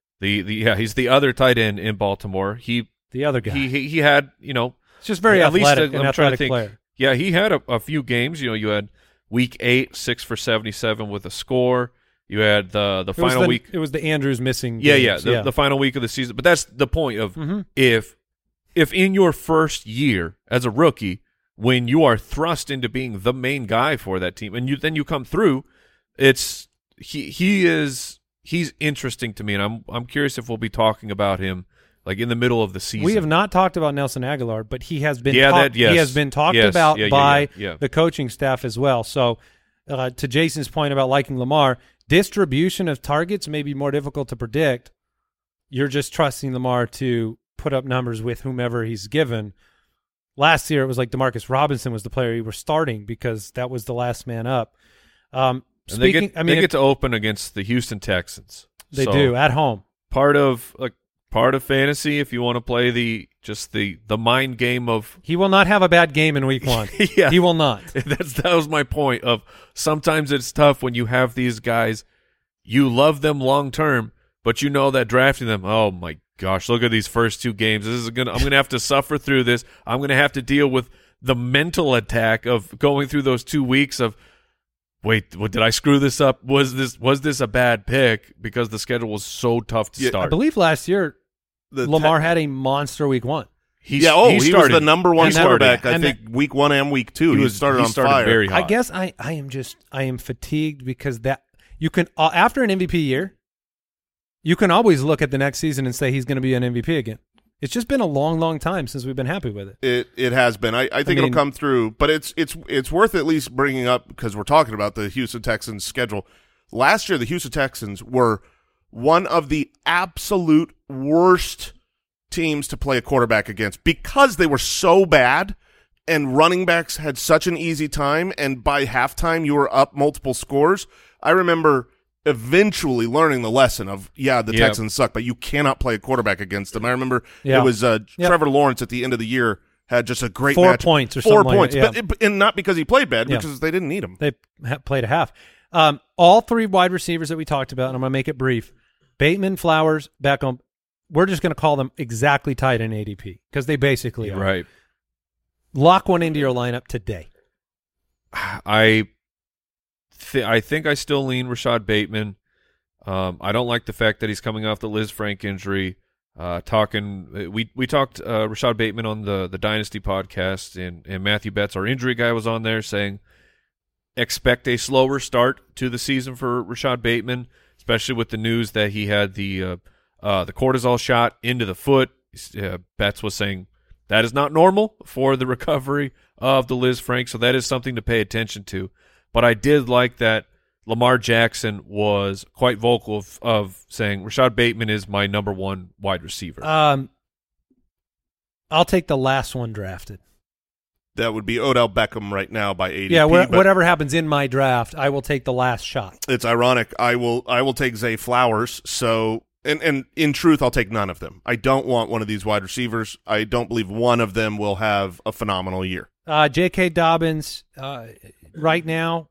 he's the other tight end in Baltimore. The other guy. He had, it's just very athletic player. Yeah, he had a few games. You had week 8, 6 for 77 with a score. You had the final week. It was the Andrews missing Yeah, games. the final week of the season. But that's the point of if in your first year as a rookie, when you are thrust into being the main guy for that team, and then you come through, he's interesting to me, and I'm curious if we'll be talking about him like in the middle of the season. We have not talked about Nelson Aguilar, but he has been he has been talked about by the coaching staff as well. So to Jason's point about liking Lamar, distribution of targets may be more difficult to predict. You're just trusting Lamar to put up numbers with whomever he's given. Last year, it was like Demarcus Robinson was the player you were starting because that was the last man up. And they get to open against the Houston Texans. They do at home. Part of fantasy, if you want to play the mind game of, he will not have a bad game in week 1. Yeah, he will not. That was my point. Of sometimes it's tough when you have these guys, you love them long term, but you know that drafting them, oh my gosh, look at these first 2 games. I'm gonna have to suffer through this. I'm gonna have to deal with the mental attack of going through those 2 weeks of, wait, what, did I screw this up? Was this a bad pick because the schedule was so tough to start? I believe last year Lamar had a monster week 1. He was the number 1 quarterback. I think week 1 and week 2. He started on fire. Very hot. I guess I am fatigued because that you can after an MVP year, you can always look at the next season and say he's going to be an MVP again. It's just been a long, long time since we've been happy with it. It has been. I think it'll come through, but it's worth at least bringing up because we're talking about the Houston Texans schedule. Last year, the Houston Texans were one of the absolute worst teams to play a quarterback against because they were so bad and running backs had such an easy time, and by halftime you were up multiple scores. I remember eventually learning the lesson of, Texans suck, but you cannot play a quarterback against them. I remember it was Trevor Lawrence at the end of the year had just a great 4 match. points or 4 something points, like that. but and not because he played bad, because they didn't need him. They played a half. All 3 wide receivers that we talked about, and I'm going to make it brief, Bateman, Flowers, Beckham, we're just going to call them exactly tied in ADP because they basically are. Right. Lock one into your lineup today. I think I still lean Rashad Bateman. I don't like the fact that he's coming off the Liz Frank injury. We talked Rashad Bateman on the Dynasty podcast, and Matthew Betts, our injury guy, was on there saying expect a slower start to the season for Rashad Bateman, especially with the news that he had the cortisol shot into the foot. Betts was saying that is not normal for the recovery of the Liz Frank, so that is something to pay attention to. But I did like that Lamar Jackson was quite vocal of saying Rashad Bateman is my number 1 wide receiver. I'll take the last one drafted. That would be Odell Beckham right now by ADP. Yeah, whatever happens in my draft, I will take the last shot. It's ironic. I will take Zay Flowers. So, and in truth, I'll take none of them. I don't want one of these wide receivers. I don't believe one of them will have a phenomenal year. J.K. Dobbins, right now,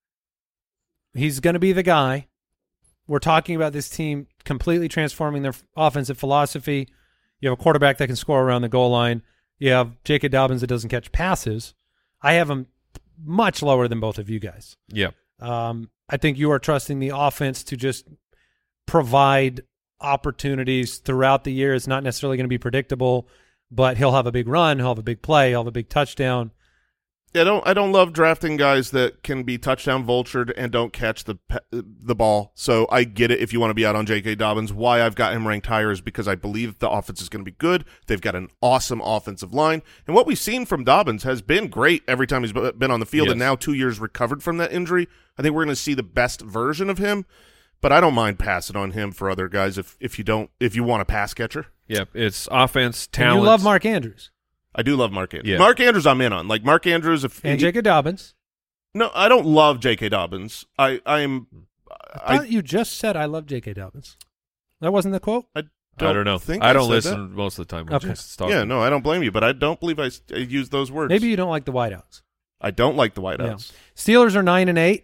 he's going to be the guy. We're talking about this team completely transforming their offensive philosophy. You have a quarterback that can score around the goal line. You have J.K. Dobbins that doesn't catch passes. I have him much lower than both of you guys. Yeah. I think you are trusting the offense to just provide opportunities throughout the year. It's not necessarily going to be predictable, but he'll have a big run, he'll have a big play, he'll have a big touchdown. Yeah, I don't love drafting guys that can be touchdown vultured and don't catch the ball. So I get it if you want to be out on J.K. Dobbins. Why I've got him ranked higher is because I believe the offense is going to be good. They've got an awesome offensive line. And what we've seen from Dobbins has been great every time he's been on the field, and now 2 years recovered from that injury. I think we're going to see the best version of him, but I don't mind passing on him for other guys if you want a pass catcher. Yeah, it's offense, talent. And you love Mark Andrews. I do love Mark Andrews. Yeah. Mark Andrews I'm in on. Like Mark Andrews. And J.K. Dobbins. No, I don't love J.K. Dobbins. I thought you just said I love J.K. Dobbins. That wasn't the quote? I don't know. I don't listen most of the time when Jason's talking. Yeah, no, I don't blame you, but I don't believe I used those words. Maybe you don't like the wideouts. I don't like the wideouts. Yeah. Steelers are 9-8.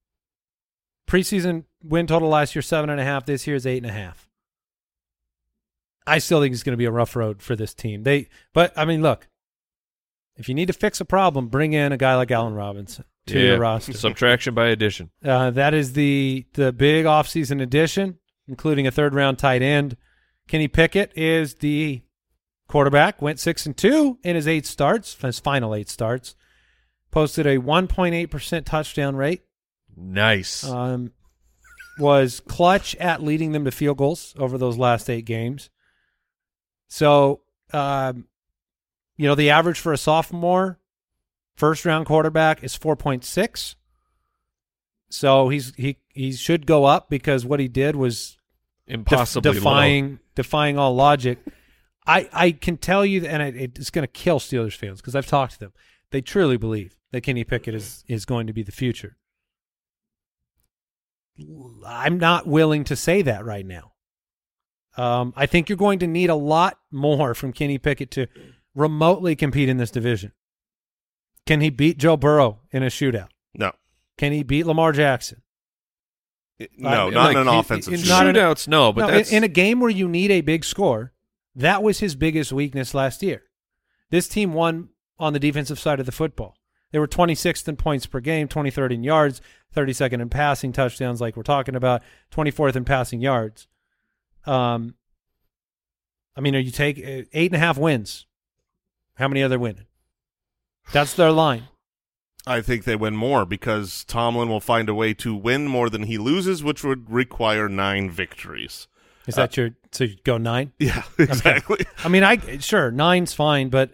Preseason win total last year 7.5. This year is 8.5. I still think it's going to be a rough road for this team. But I mean, look, if you need to fix a problem, bring in a guy like Allen Robinson. to your roster. Subtraction by addition. That is the big offseason addition, including a third-round tight end. Kenny Pickett is the quarterback, went 6-2 in his final 8 starts, posted a 1.8% touchdown rate. Nice. Was clutch at leading them to field goals over those last 8 games. So, the average for a sophomore first-round quarterback is 4.6. So he should go up because what he did was impossibly defying all logic. I can tell you, and it's going to kill Steelers fans because I've talked to them. They truly believe that Kenny Pickett is going to be the future. I'm not willing to say that right now. I think you're going to need a lot more from Kenny Pickett to remotely compete in this division. Can he beat Joe Burrow in a shootout? No. Can he beat Lamar Jackson? No, not in an offensive shootouts. No, but that's in a game where you need a big score. That was his biggest weakness last year. This team won on the defensive side of the football. They were 26th in points per game, 23rd in yards, 32nd in passing touchdowns, like we're talking about, 24th in passing yards. Are you take 8.5 wins? How many are they winning? That's their line. I think they win more because Tomlin will find a way to win more than he loses, which would require 9 victories. Is that so you go 9? Yeah, exactly. Okay. Sure, 9's fine, but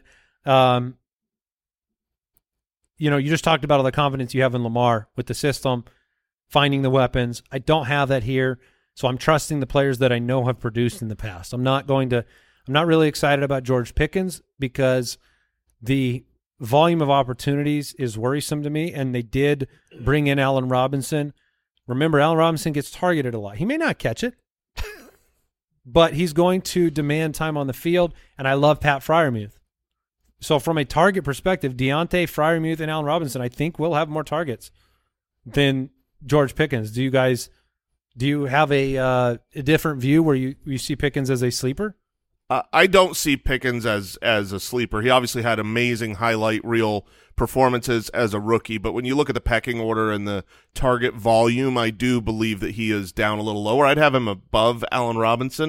you just talked about all the confidence you have in Lamar with the system, finding the weapons. I don't have that here, so I'm trusting the players that I know have produced in the past. I'm not really excited about George Pickens because the volume of opportunities is worrisome to me, and they did bring in Allen Robinson. Remember, Allen Robinson gets targeted a lot. He may not catch it, but he's going to demand time on the field, and I love Pat Freiermuth. So from a target perspective, Deontay, Freiermuth, and Allen Robinson, I think will have more targets than George Pickens. Do you have a different view where you see Pickens as a sleeper? I don't see Pickens as a sleeper. He obviously had amazing highlight reel performances as a rookie, but when you look at the pecking order and the target volume, I do believe that he is down a little lower. I'd have him above Allen Robinson.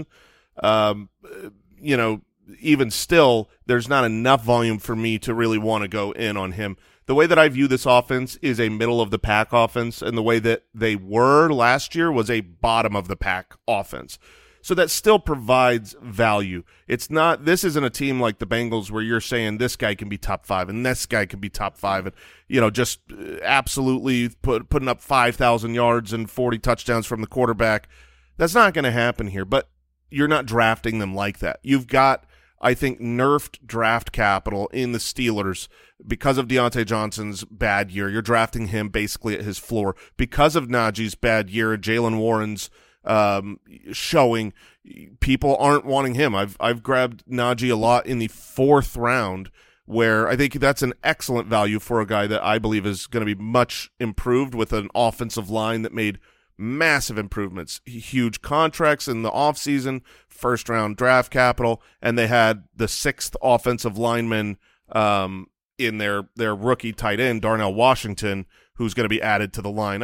Even still, there's not enough volume for me to really want to go in on him. The way that I view this offense is a middle-of-the-pack offense, and the way that they were last year was a bottom-of-the-pack offense. So that still provides value. This isn't a team like the Bengals where you're saying this guy can be top 5 and this guy can be top 5 and, just absolutely putting up 5,000 yards and 40 touchdowns from the quarterback. That's not going to happen here, but you're not drafting them like that. You've got, I think, nerfed draft capital in the Steelers because of Deontay Johnson's bad year. You're drafting him basically at his floor. Because of Najee's bad year and Jaylen Warren's showing, people aren't wanting him. I've grabbed Najee a lot in the 4th round, where I think that's an excellent value for a guy that I believe is going to be much improved with an offensive line that made massive improvements, huge contracts in the offseason, first-round draft capital, and they had the 6th offensive lineman in their rookie tight end, Darnell Washington, who's going to be added to the line.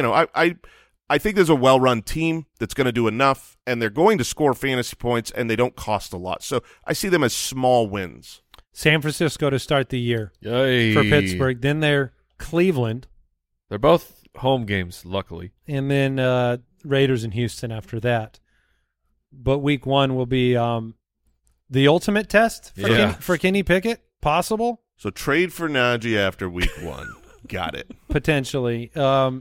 I think there's a well-run team that's going to do enough, and they're going to score fantasy points, and they don't cost a lot. So I see them as small wins. San Francisco to start the year Yay. For Pittsburgh. Then they're Cleveland. They're both home games, luckily. And then Raiders in Houston after that. But week 1 will be the ultimate test for Kenny Pickett, possible. So trade for Najee after week 1. Got it. Potentially.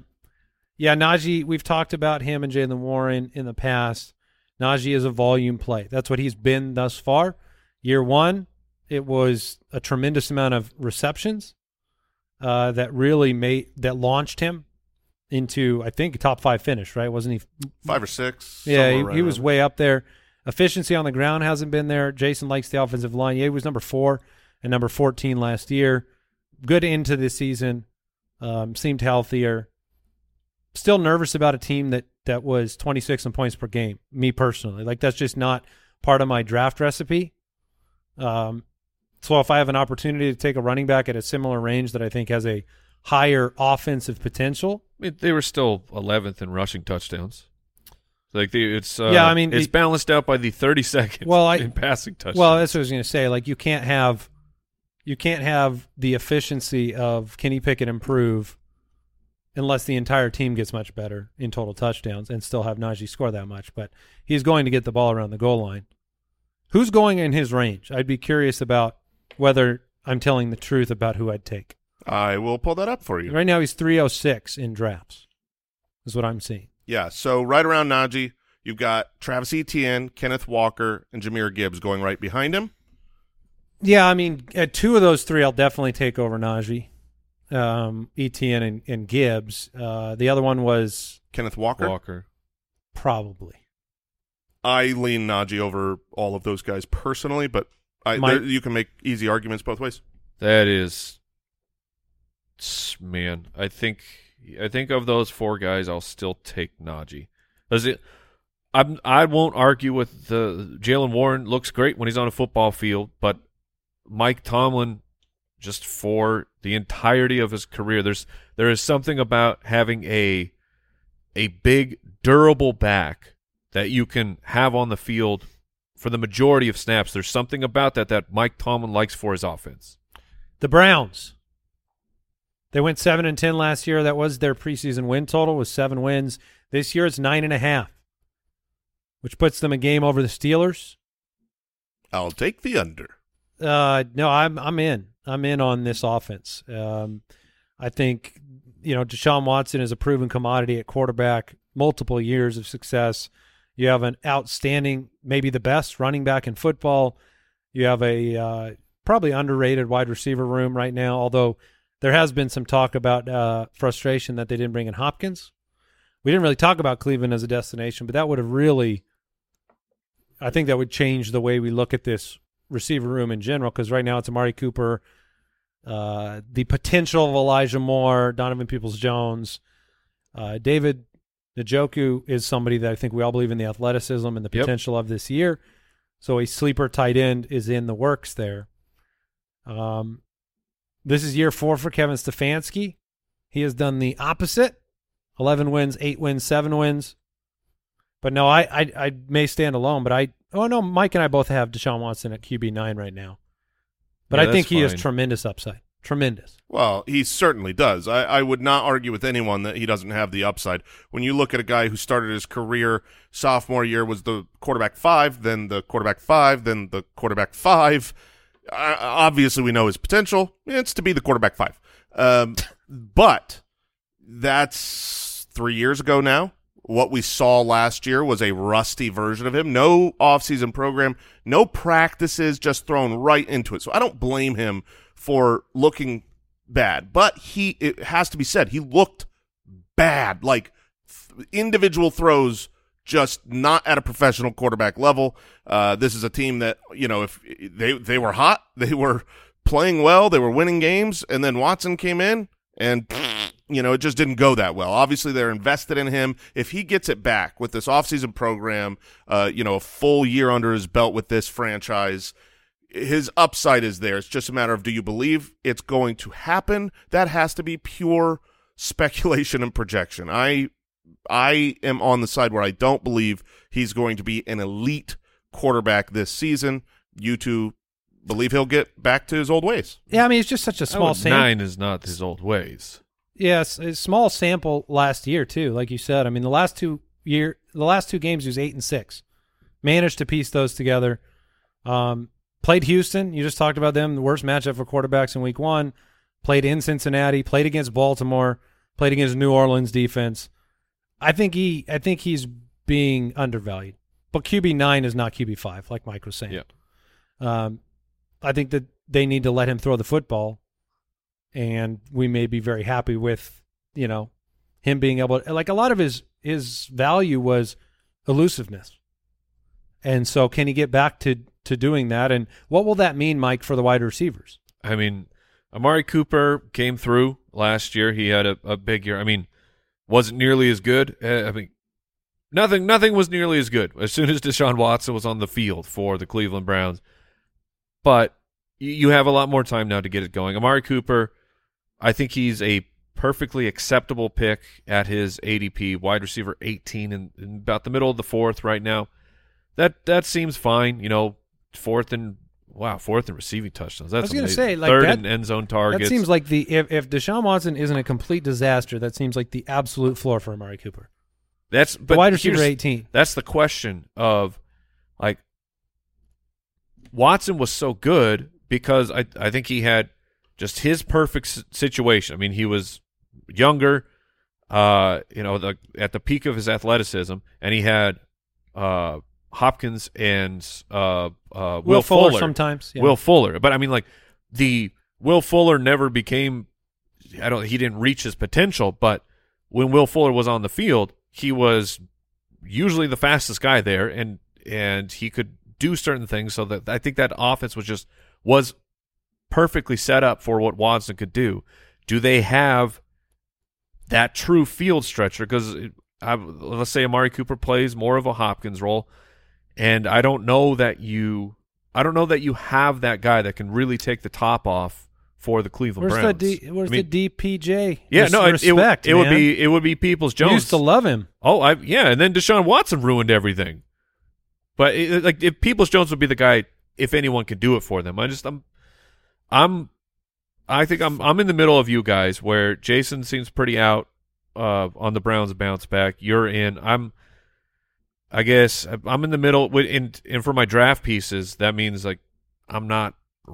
Najee, we've talked about him and Jaylen Warren in the past. Najee is a volume play. That's what he's been thus far. Year 1, it was a tremendous amount of receptions that launched him into, I think, a top 5 finish, right? Wasn't he? 5 or 6. Yeah, he was way up there. Efficiency on the ground hasn't been there. Jason likes the offensive line. Yeah, he was number 4 and number 14 last year. Good into the season. Seemed healthier. Still nervous about a team that was 26 in points per game, me personally. Like, that's just not part of my draft recipe. So if I have an opportunity to take a running back at a similar range that I think has a higher offensive potential. I mean, they were still 11th in rushing touchdowns. Like it's balanced out by the 32nd in passing touchdowns. Well, that's what I was going to say. Like you can't have the efficiency of Kenny Pickett improve unless the entire team gets much better in total touchdowns and still have Najee score that much. But he's going to get the ball around the goal line. Who's going in his range? I'd be curious about whether I'm telling the truth about who I'd take. I will pull that up for you. Right now he's 306 in drafts is what I'm seeing. Yeah, so right around Najee, you've got Travis Etienne, Kenneth Walker, and Jahmyr Gibbs going right behind him. Yeah, I mean, at two of those three, I'll definitely take over Najee, Etienne, and Gibbs. The other one was Kenneth Walker. Probably. I lean Najee over all of those guys personally, but you can make easy arguments both ways. That is, man, I think of those four guys, I'll still take Najee. I won't argue with the Jaylen Warren. Looks great when he's on a football field, but Mike Tomlin, just for the entirety of his career, there is something about having a big, durable back that you can have on the field for the majority of snaps. There's something about that Mike Tomlin likes for his offense. The Browns. They went 7-10 last year. That was their preseason win total, was 7 wins. This year it's 9.5, which puts them a game over the Steelers. I'll take the under. No, I'm in. I'm in on this offense. I think, Deshaun Watson is a proven commodity at quarterback, multiple years of success. You have an outstanding, maybe the best running back in football. You have a probably underrated wide receiver room right now, although there has been some talk about frustration that they didn't bring in Hopkins. We didn't really talk about Cleveland as a destination, but that would have really – I think that would change the way we look at this receiver room in general, because right now it's Amari Cooper, the potential of Elijah Moore, Donovan Peoples-Jones. David Njoku is somebody that I think we all believe in the athleticism and the potential of this year. So a sleeper tight end is in the works there. This is year 4 for Kevin Stefanski. He has done the opposite. 11 wins, 8 wins, 7 wins. But no, I may stand alone, but Mike and I both have Deshaun Watson at QB9 right now. But I think he has tremendous upside. Tremendous. Well, he certainly does. I would not argue with anyone that he doesn't have the upside. When you look at a guy who started his career sophomore year was the quarterback 5, then the quarterback 5, then the quarterback 5. Obviously, we know his potential. It's to be the quarterback 5. But that's 3 years ago now. What we saw last year was a rusty version of him. No offseason program, no practices, just thrown right into it. So I don't blame him for looking bad. But it has to be said, he looked bad. Like individual throws just not at a professional quarterback level. This is a team that, if they were hot, they were playing well, they were winning games, and then Watson came in and it just didn't go that well. Obviously, they're invested in him. If he gets it back with this offseason program, a full year under his belt with this franchise, his upside is there. It's just a matter of, do you believe it's going to happen? That has to be pure speculation and projection. I am on the side where I don't believe he's going to be an elite quarterback this season. You two believe he'll get back to his old ways. Yeah, I mean, it's just such a small sample. 9 is not his old ways. Yes, a small sample last year too, like you said. I mean, the last two games he was 8-6. Managed to piece those together. Played Houston. You just talked about them. The worst matchup for quarterbacks in week 1. Played in Cincinnati. Played against Baltimore. Played against New Orleans defense. I think he's being undervalued. But QB9 is not QB5, like Mike was saying. Yeah. I think that they need to let him throw the football. And we may be very happy with, him being able to, like, a lot of his value was elusiveness. And so can he get back to doing that? And what will that mean, Mike, for the wide receivers? I mean, Amari Cooper came through last year. He had a big year. I mean, wasn't nearly as good. Nothing was nearly as good as soon as Deshaun Watson was on the field for the Cleveland Browns. But you have a lot more time now to get it going. Amari Cooper, I think he's a perfectly acceptable pick at his ADP, wide receiver 18 in about the middle of the fourth right now. That seems fine. Fourth in receiving touchdowns. That's I was going to amazing. say, like, third that, in end zone targets. That seems like if Deshaun Watson isn't a complete disaster, that seems like the absolute floor for Amari Cooper. But the wide receiver 18. That's the question of, like, Watson was so good because I think he had just his perfect situation. I mean, he was younger, at the peak of his athleticism, and he had Hopkins and Will Fuller sometimes. Yeah. Will Fuller, but I mean, like, the Will Fuller never became. He didn't reach his potential, but when Will Fuller was on the field, he was usually the fastest guy there, and he could do certain things. So that I think that offense was perfectly set up for what Watson could do. Do they have that true field stretcher? Because let's say Amari Cooper plays more of a Hopkins role, and I don't know that you have that guy that can really take the top off for the Cleveland Browns. Where's the DPJ? Yeah, Respect, it would be Peoples-Jones. We used to love him. Oh, and then Deshaun Watson ruined everything. But if Peoples-Jones would be the guy, if anyone could do it for them. I think I'm in the middle of you guys, where Jason seems pretty out on the Browns bounce back. You're in. I guess I'm in the middle. And for my draft pieces, that means, like, I'm not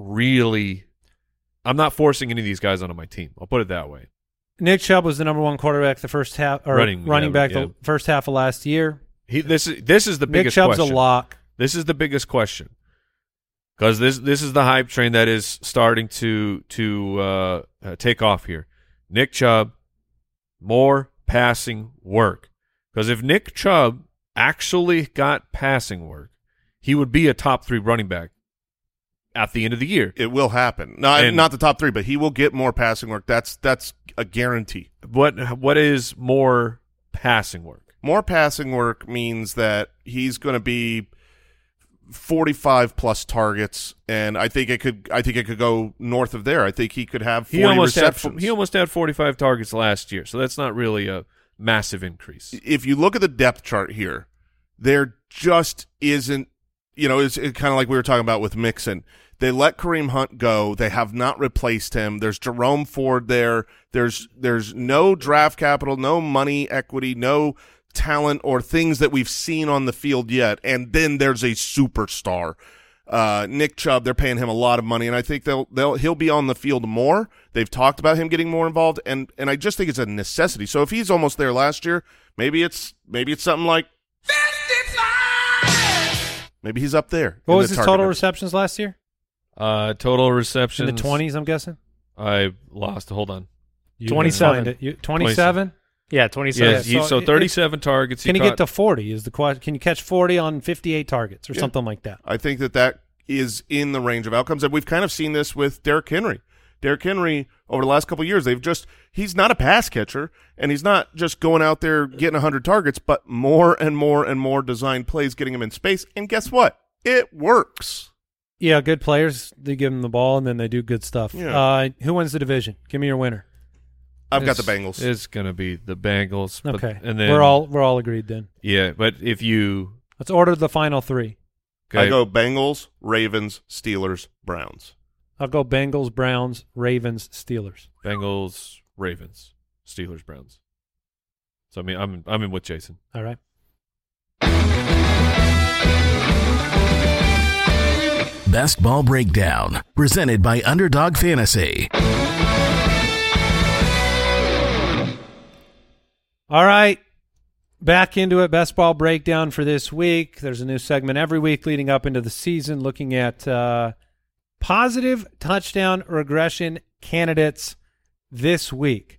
forcing any of these guys onto my team. I'll put it that way. Nick Chubb was the number one quarterback the first half, or running back the first half of last year. This is the biggest question. Nick Chubb's a lock. This is the biggest question, because this is the hype train that is starting to take off here. Nick Chubb, more passing work. Because if Nick Chubb actually got passing work, he would be a top 3 running back at the end of the year. It will happen. No, not the top 3, but he will get more passing work. That's a guarantee. What is more passing work? More passing work means that he's going to be 45 plus targets, and I think it could go north of there. I think he could have 40 receptions. He almost had 45 targets last year, so that's not really a massive increase. If you look at the depth chart here, there just isn't. It's kind of like we were talking about with Mixon. They let Kareem Hunt go. They have not replaced him. There's Jerome Ford there. There's no draft capital, no money equity, no talent or things that we've seen on the field yet. And then there's a superstar, Nick Chubb. They're paying him a lot of money, and I think he'll be on the field more. They've talked about him getting more involved, and I just think it's a necessity. So if he's almost there last year, maybe it's something like 55. Maybe he's up there. What was his total receptions last year? Total receptions in the 20s, I'm guessing. I lost. Hold on. 27. 27. Yeah, 27. Yeah, so 37 targets. Can he get to 40 is the question. Can you catch 40 on 58 targets or something like that? I think that is in the range of outcomes. And we've kind of seen this with Derrick Henry. Derrick Henry, over the last couple of years, he's not a pass catcher, and he's not just going out there getting 100 targets, but more and more and more designed plays getting him in space. And guess what? It works. Yeah, good players, they give them the ball, and then they do good stuff. Yeah. Who wins the division? Give me your winner. I've got the Bengals. It's going to be the Bengals. Okay, and then we're all agreed then. Yeah, but let's order the final 3. Okay. I go Bengals, Ravens, Steelers, Browns. I'll go Bengals, Browns, Ravens, Steelers. Bengals, Ravens, Steelers, Browns. So I mean, I'm in with Jason. All right. Best Ball Breakdown, presented by Underdog Fantasy. All right, back into it. Best Ball Breakdown for this week. There's a new segment every week leading up into the season, looking at positive touchdown regression candidates this week.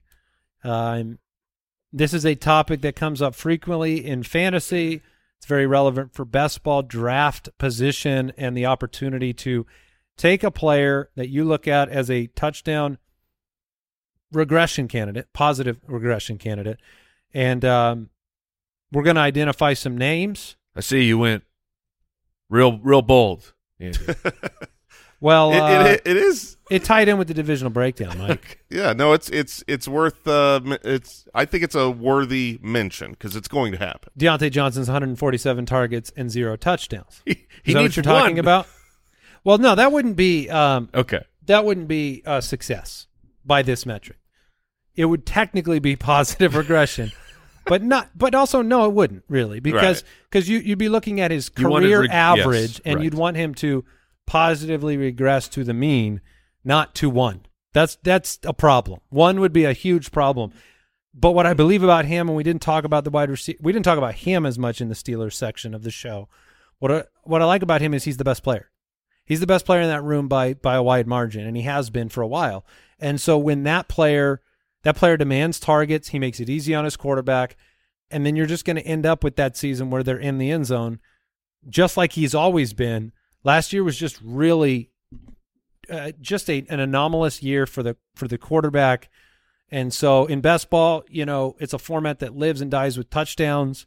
This is a topic that comes up frequently in fantasy. It's very relevant for best ball draft position and the opportunity to take a player that you look at as a touchdown regression candidate, positive regression candidate, and we're going to identify some names. I see you went real bold. Well, it is. It tied in with the divisional breakdown, Mike. Yeah, no, it's worth. I think it's a worthy mention because it's going to happen. Deontay Johnson's 147 targets and 0 touchdowns. He Is that what you're talking about? Well, no, that wouldn't be Okay. That wouldn't be a success by this metric. It would technically be positive regression, but also no, it wouldn't really because you'd be looking at his career average and you'd want him to positively regress to the mean, not to 1. That's a problem. 1 would be a huge problem. But what I believe about him, and we didn't talk about the wide receiver, we didn't talk about him as much in the Steelers section of the show. What I like about him is he's the best player. He's the best player in that room by a wide margin, and he has been for a while. And so when that player demands targets, he makes it easy on his quarterback, and then you're just going to end up with that season where they're in the end zone, just like he's always been. Last year was just really just an anomalous year for the quarterback. And so in best ball, it's a format that lives and dies with touchdowns.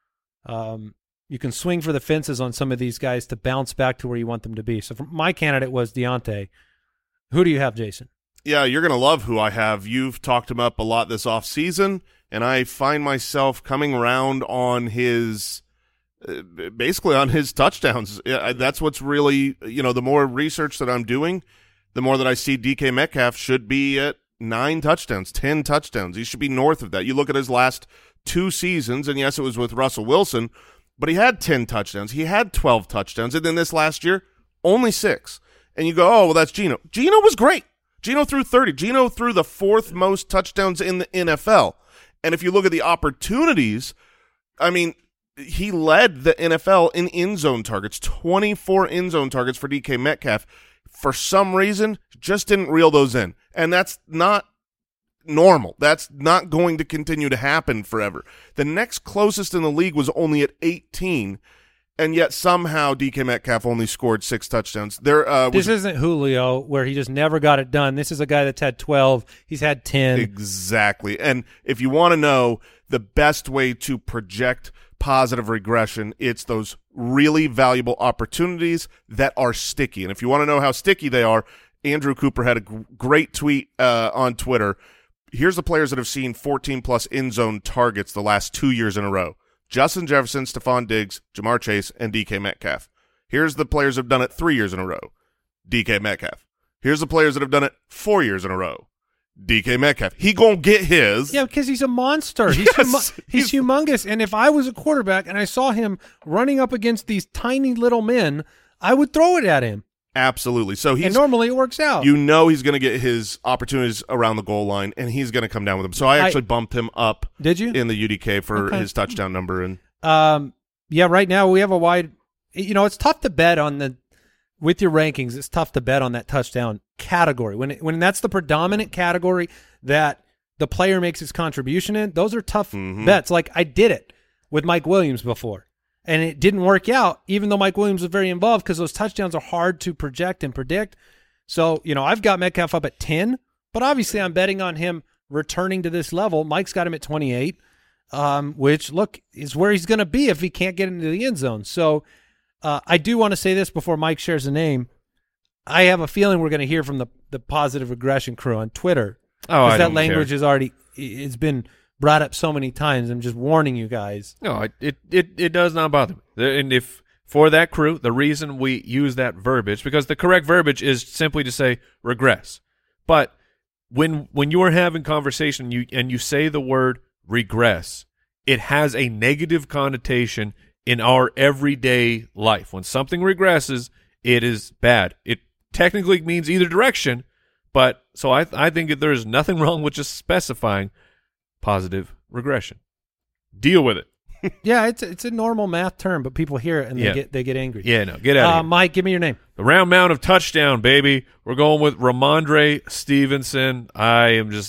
You can swing for the fences on some of these guys to bounce back to where you want them to be. So my candidate was Deontay. Who do you have, Jason? Yeah, you're going to love who I have. You've talked him up a lot this offseason, and I find myself coming around on his basically on his touchdowns. That's what's really, the more research that I'm doing, the more that I see DK Metcalf should be at 9 touchdowns, 10 touchdowns. He should be north of that. You look at his last 2 seasons, and yes, it was with Russell Wilson, but he had 10 touchdowns. He had 12 touchdowns. And then this last year, only 6. And you go, oh, well, that's Geno. Geno was great. Geno threw 30. Geno threw the 4th most touchdowns in the NFL. And if you look at the opportunities, I mean, he led the NFL in end zone targets, 24 end zone targets for DK Metcalf. For some reason, just didn't reel those in. And that's not normal. That's not going to continue to happen forever. The next closest in the league was only at 18, and yet somehow DK Metcalf only scored 6 touchdowns. This isn't Julio, where he just never got it done. This is a guy that's had 12. He's had 10. Exactly. And if you want to know the best way to project positive regression, it's those really valuable opportunities that are sticky. And if you want to know how sticky they are, Andrew Cooper had a great tweet on Twitter. Here's the players that have seen 14-plus end zone targets the last 2 years in a row. Justin Jefferson, Stephon Diggs, Jamar Chase, and DK Metcalf. Here's the players that have done it 3 years in a row. DK Metcalf. Here's the players that have done it 4 years in a row. DK Metcalf. He gonna get his. Yeah, because he's a monster. He's humongous. And if I was a quarterback and I saw him running up against these tiny little men, I would throw it at him. Absolutely. So and normally it works out. He's going to get his opportunities around the goal line, and he's going to come down with them. So I actually bumped him up. Did you? In the UDK for his touchdown number. And yeah, right now we have a wide. It's tough to bet on with your rankings. It's tough to bet on that touchdown category when that's the predominant category that the player makes his contribution in. Those are tough bets. Like I did it with Mike Williams before. And it didn't work out, even though Mike Williams was very involved because those touchdowns are hard to project and predict. So, I've got Metcalf up at 10, but obviously I'm betting on him returning to this level. Mike's got him at 28, which, look, is where he's going to be if he can't get into the end zone. So I do want to say this before Mike shares a name. I have a feeling we're going to hear from the positive regression crew on Twitter. Because that language it's been brought up so many times. I'm just warning you guys. No, it does not bother me. And if for that crew, the reason we use that verbiage, because the correct verbiage is simply to say regress. But when you are having conversation and you say the word regress, it has a negative connotation in our everyday life. When something regresses, it is bad. It technically means either direction, but so I think there is nothing wrong with just specifying positive regression. Deal with it. Yeah, it's a normal math term, but people hear it and they get angry. Yeah, no, get out of here. Mike, give me your name. The round mound of touchdown, baby. We're going with Ramondre Stevenson. I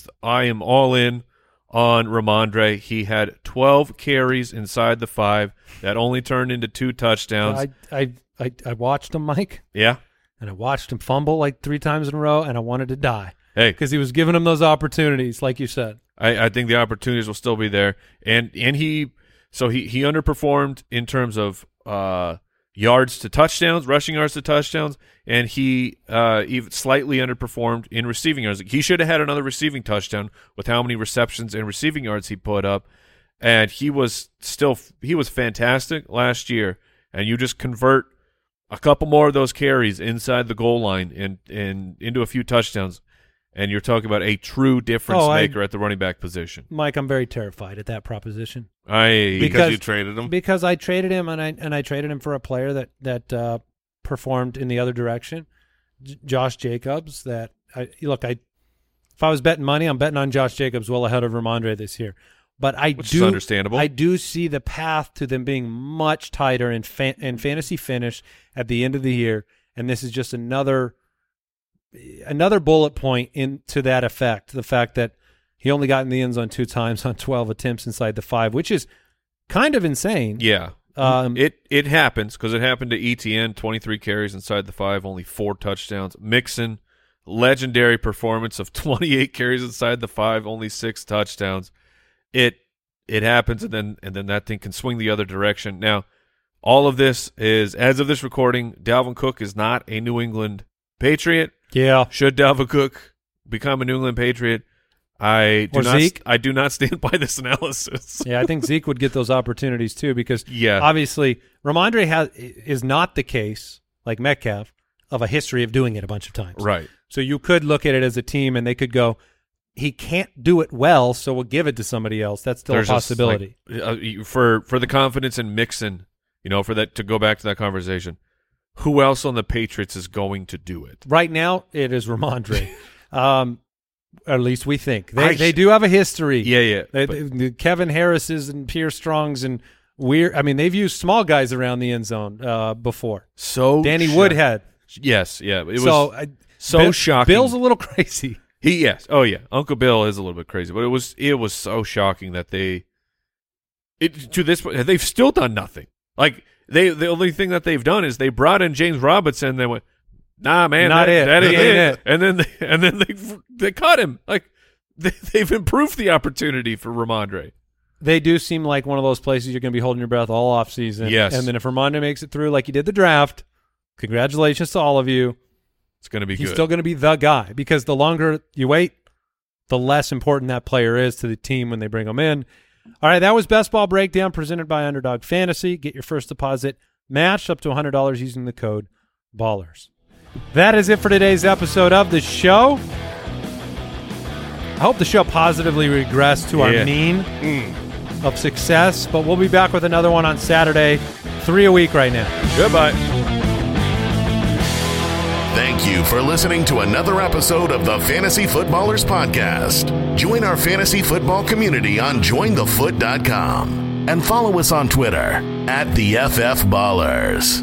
am all in on Ramondre. He had 12 carries inside the 5. That only turned into 2 touchdowns. I watched him, Mike. Yeah. And I watched him fumble like 3 times in a row, and I wanted to die. Hey, because he was giving him those opportunities, like you said. I think the opportunities will still be there, and he underperformed in terms of yards to touchdowns, rushing yards to touchdowns, and he even slightly underperformed in receiving yards. He should have had another receiving touchdown with how many receptions and receiving yards he put up, and he was fantastic last year. And you just convert a couple more of those carries inside the goal line and into a few touchdowns, and you're talking about a true difference maker at the running back position. Mike, I'm very terrified at that proposition. Because you traded him? Because I traded him, and I traded him for a player that performed in the other direction, Josh Jacobs. If I was betting money, I'm betting on Josh Jacobs well ahead of Ramondre this year. But Which is understandable. I do see the path to them being much tighter in fantasy finish at the end of the year, and this is just another bullet point into that effect. The fact that he only got in the end zone 2 times on 12 attempts inside the 5, which is kind of insane. Yeah, it happens because it happened to ETN, 23 carries inside the 5, only 4 touchdowns. Mixon, legendary performance of 28 carries inside the 5, only 6 touchdowns. It happens, and then that thing can swing the other direction. Now, all of this is, as of this recording, Dalvin Cook is not a New England Patriot. Yeah. Should Dalvin Cook become a New England Patriot, I do not stand by this analysis. Yeah, I think Zeke would get those opportunities too, because yeah, obviously Ramondre is not the case, like Metcalf, of a history of doing it a bunch of times. Right. So you could look at it as a team, and they could go, he can't do it well, so we'll give it to somebody else. That's still a possibility. For the confidence in Mixon, for that, to go back to that conversation, who else on the Patriots is going to do it? Right now, it is Ramondre. At least we think. They do have a history. Yeah. Kevin Harris's and Pierre Strong's and they've used small guys around the end zone before. So Danny Woodhead. Yes, yeah. It was so shocking. Bill's a little crazy. Yes. Oh, yeah. Uncle Bill is a little bit crazy, but it was so shocking that to this point, they've still done nothing. Like, the only thing that they've done is they brought in James Robinson, and they went, nah, man, that ain't it. And then they cut him. Like, they've improved the opportunity for Ramondre. They do seem like one of those places you're going to be holding your breath all offseason. Yes. And then if Ramondre makes it through like he did the draft, congratulations to all of you. It's going to be good. He's still going to be the guy, because the longer you wait, the less important that player is to the team when they bring him in. All right, that was Best Ball Breakdown presented by Underdog Fantasy. Get your first deposit matched up to $100 using the code BALLERS. That is it for today's episode of the show. I hope the show positively regressed to our mean of success, but we'll be back with another one on Saturday. 3 a week right now. Goodbye. Thank you for listening to another episode of the Fantasy Footballers Podcast. Join our fantasy football community on jointhefoot.com and follow us on Twitter @TheFFBallers.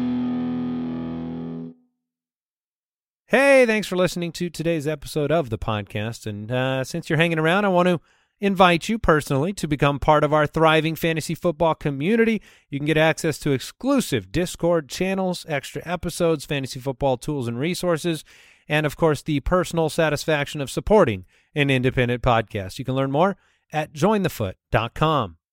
Hey, thanks for listening to today's episode of the podcast. And since you're hanging around, I want to invite you personally to become part of our thriving fantasy football community. You can get access to exclusive Discord channels, extra episodes, fantasy football tools and resources, and, of course, the personal satisfaction of supporting an independent podcast. You can learn more at jointhefoot.com.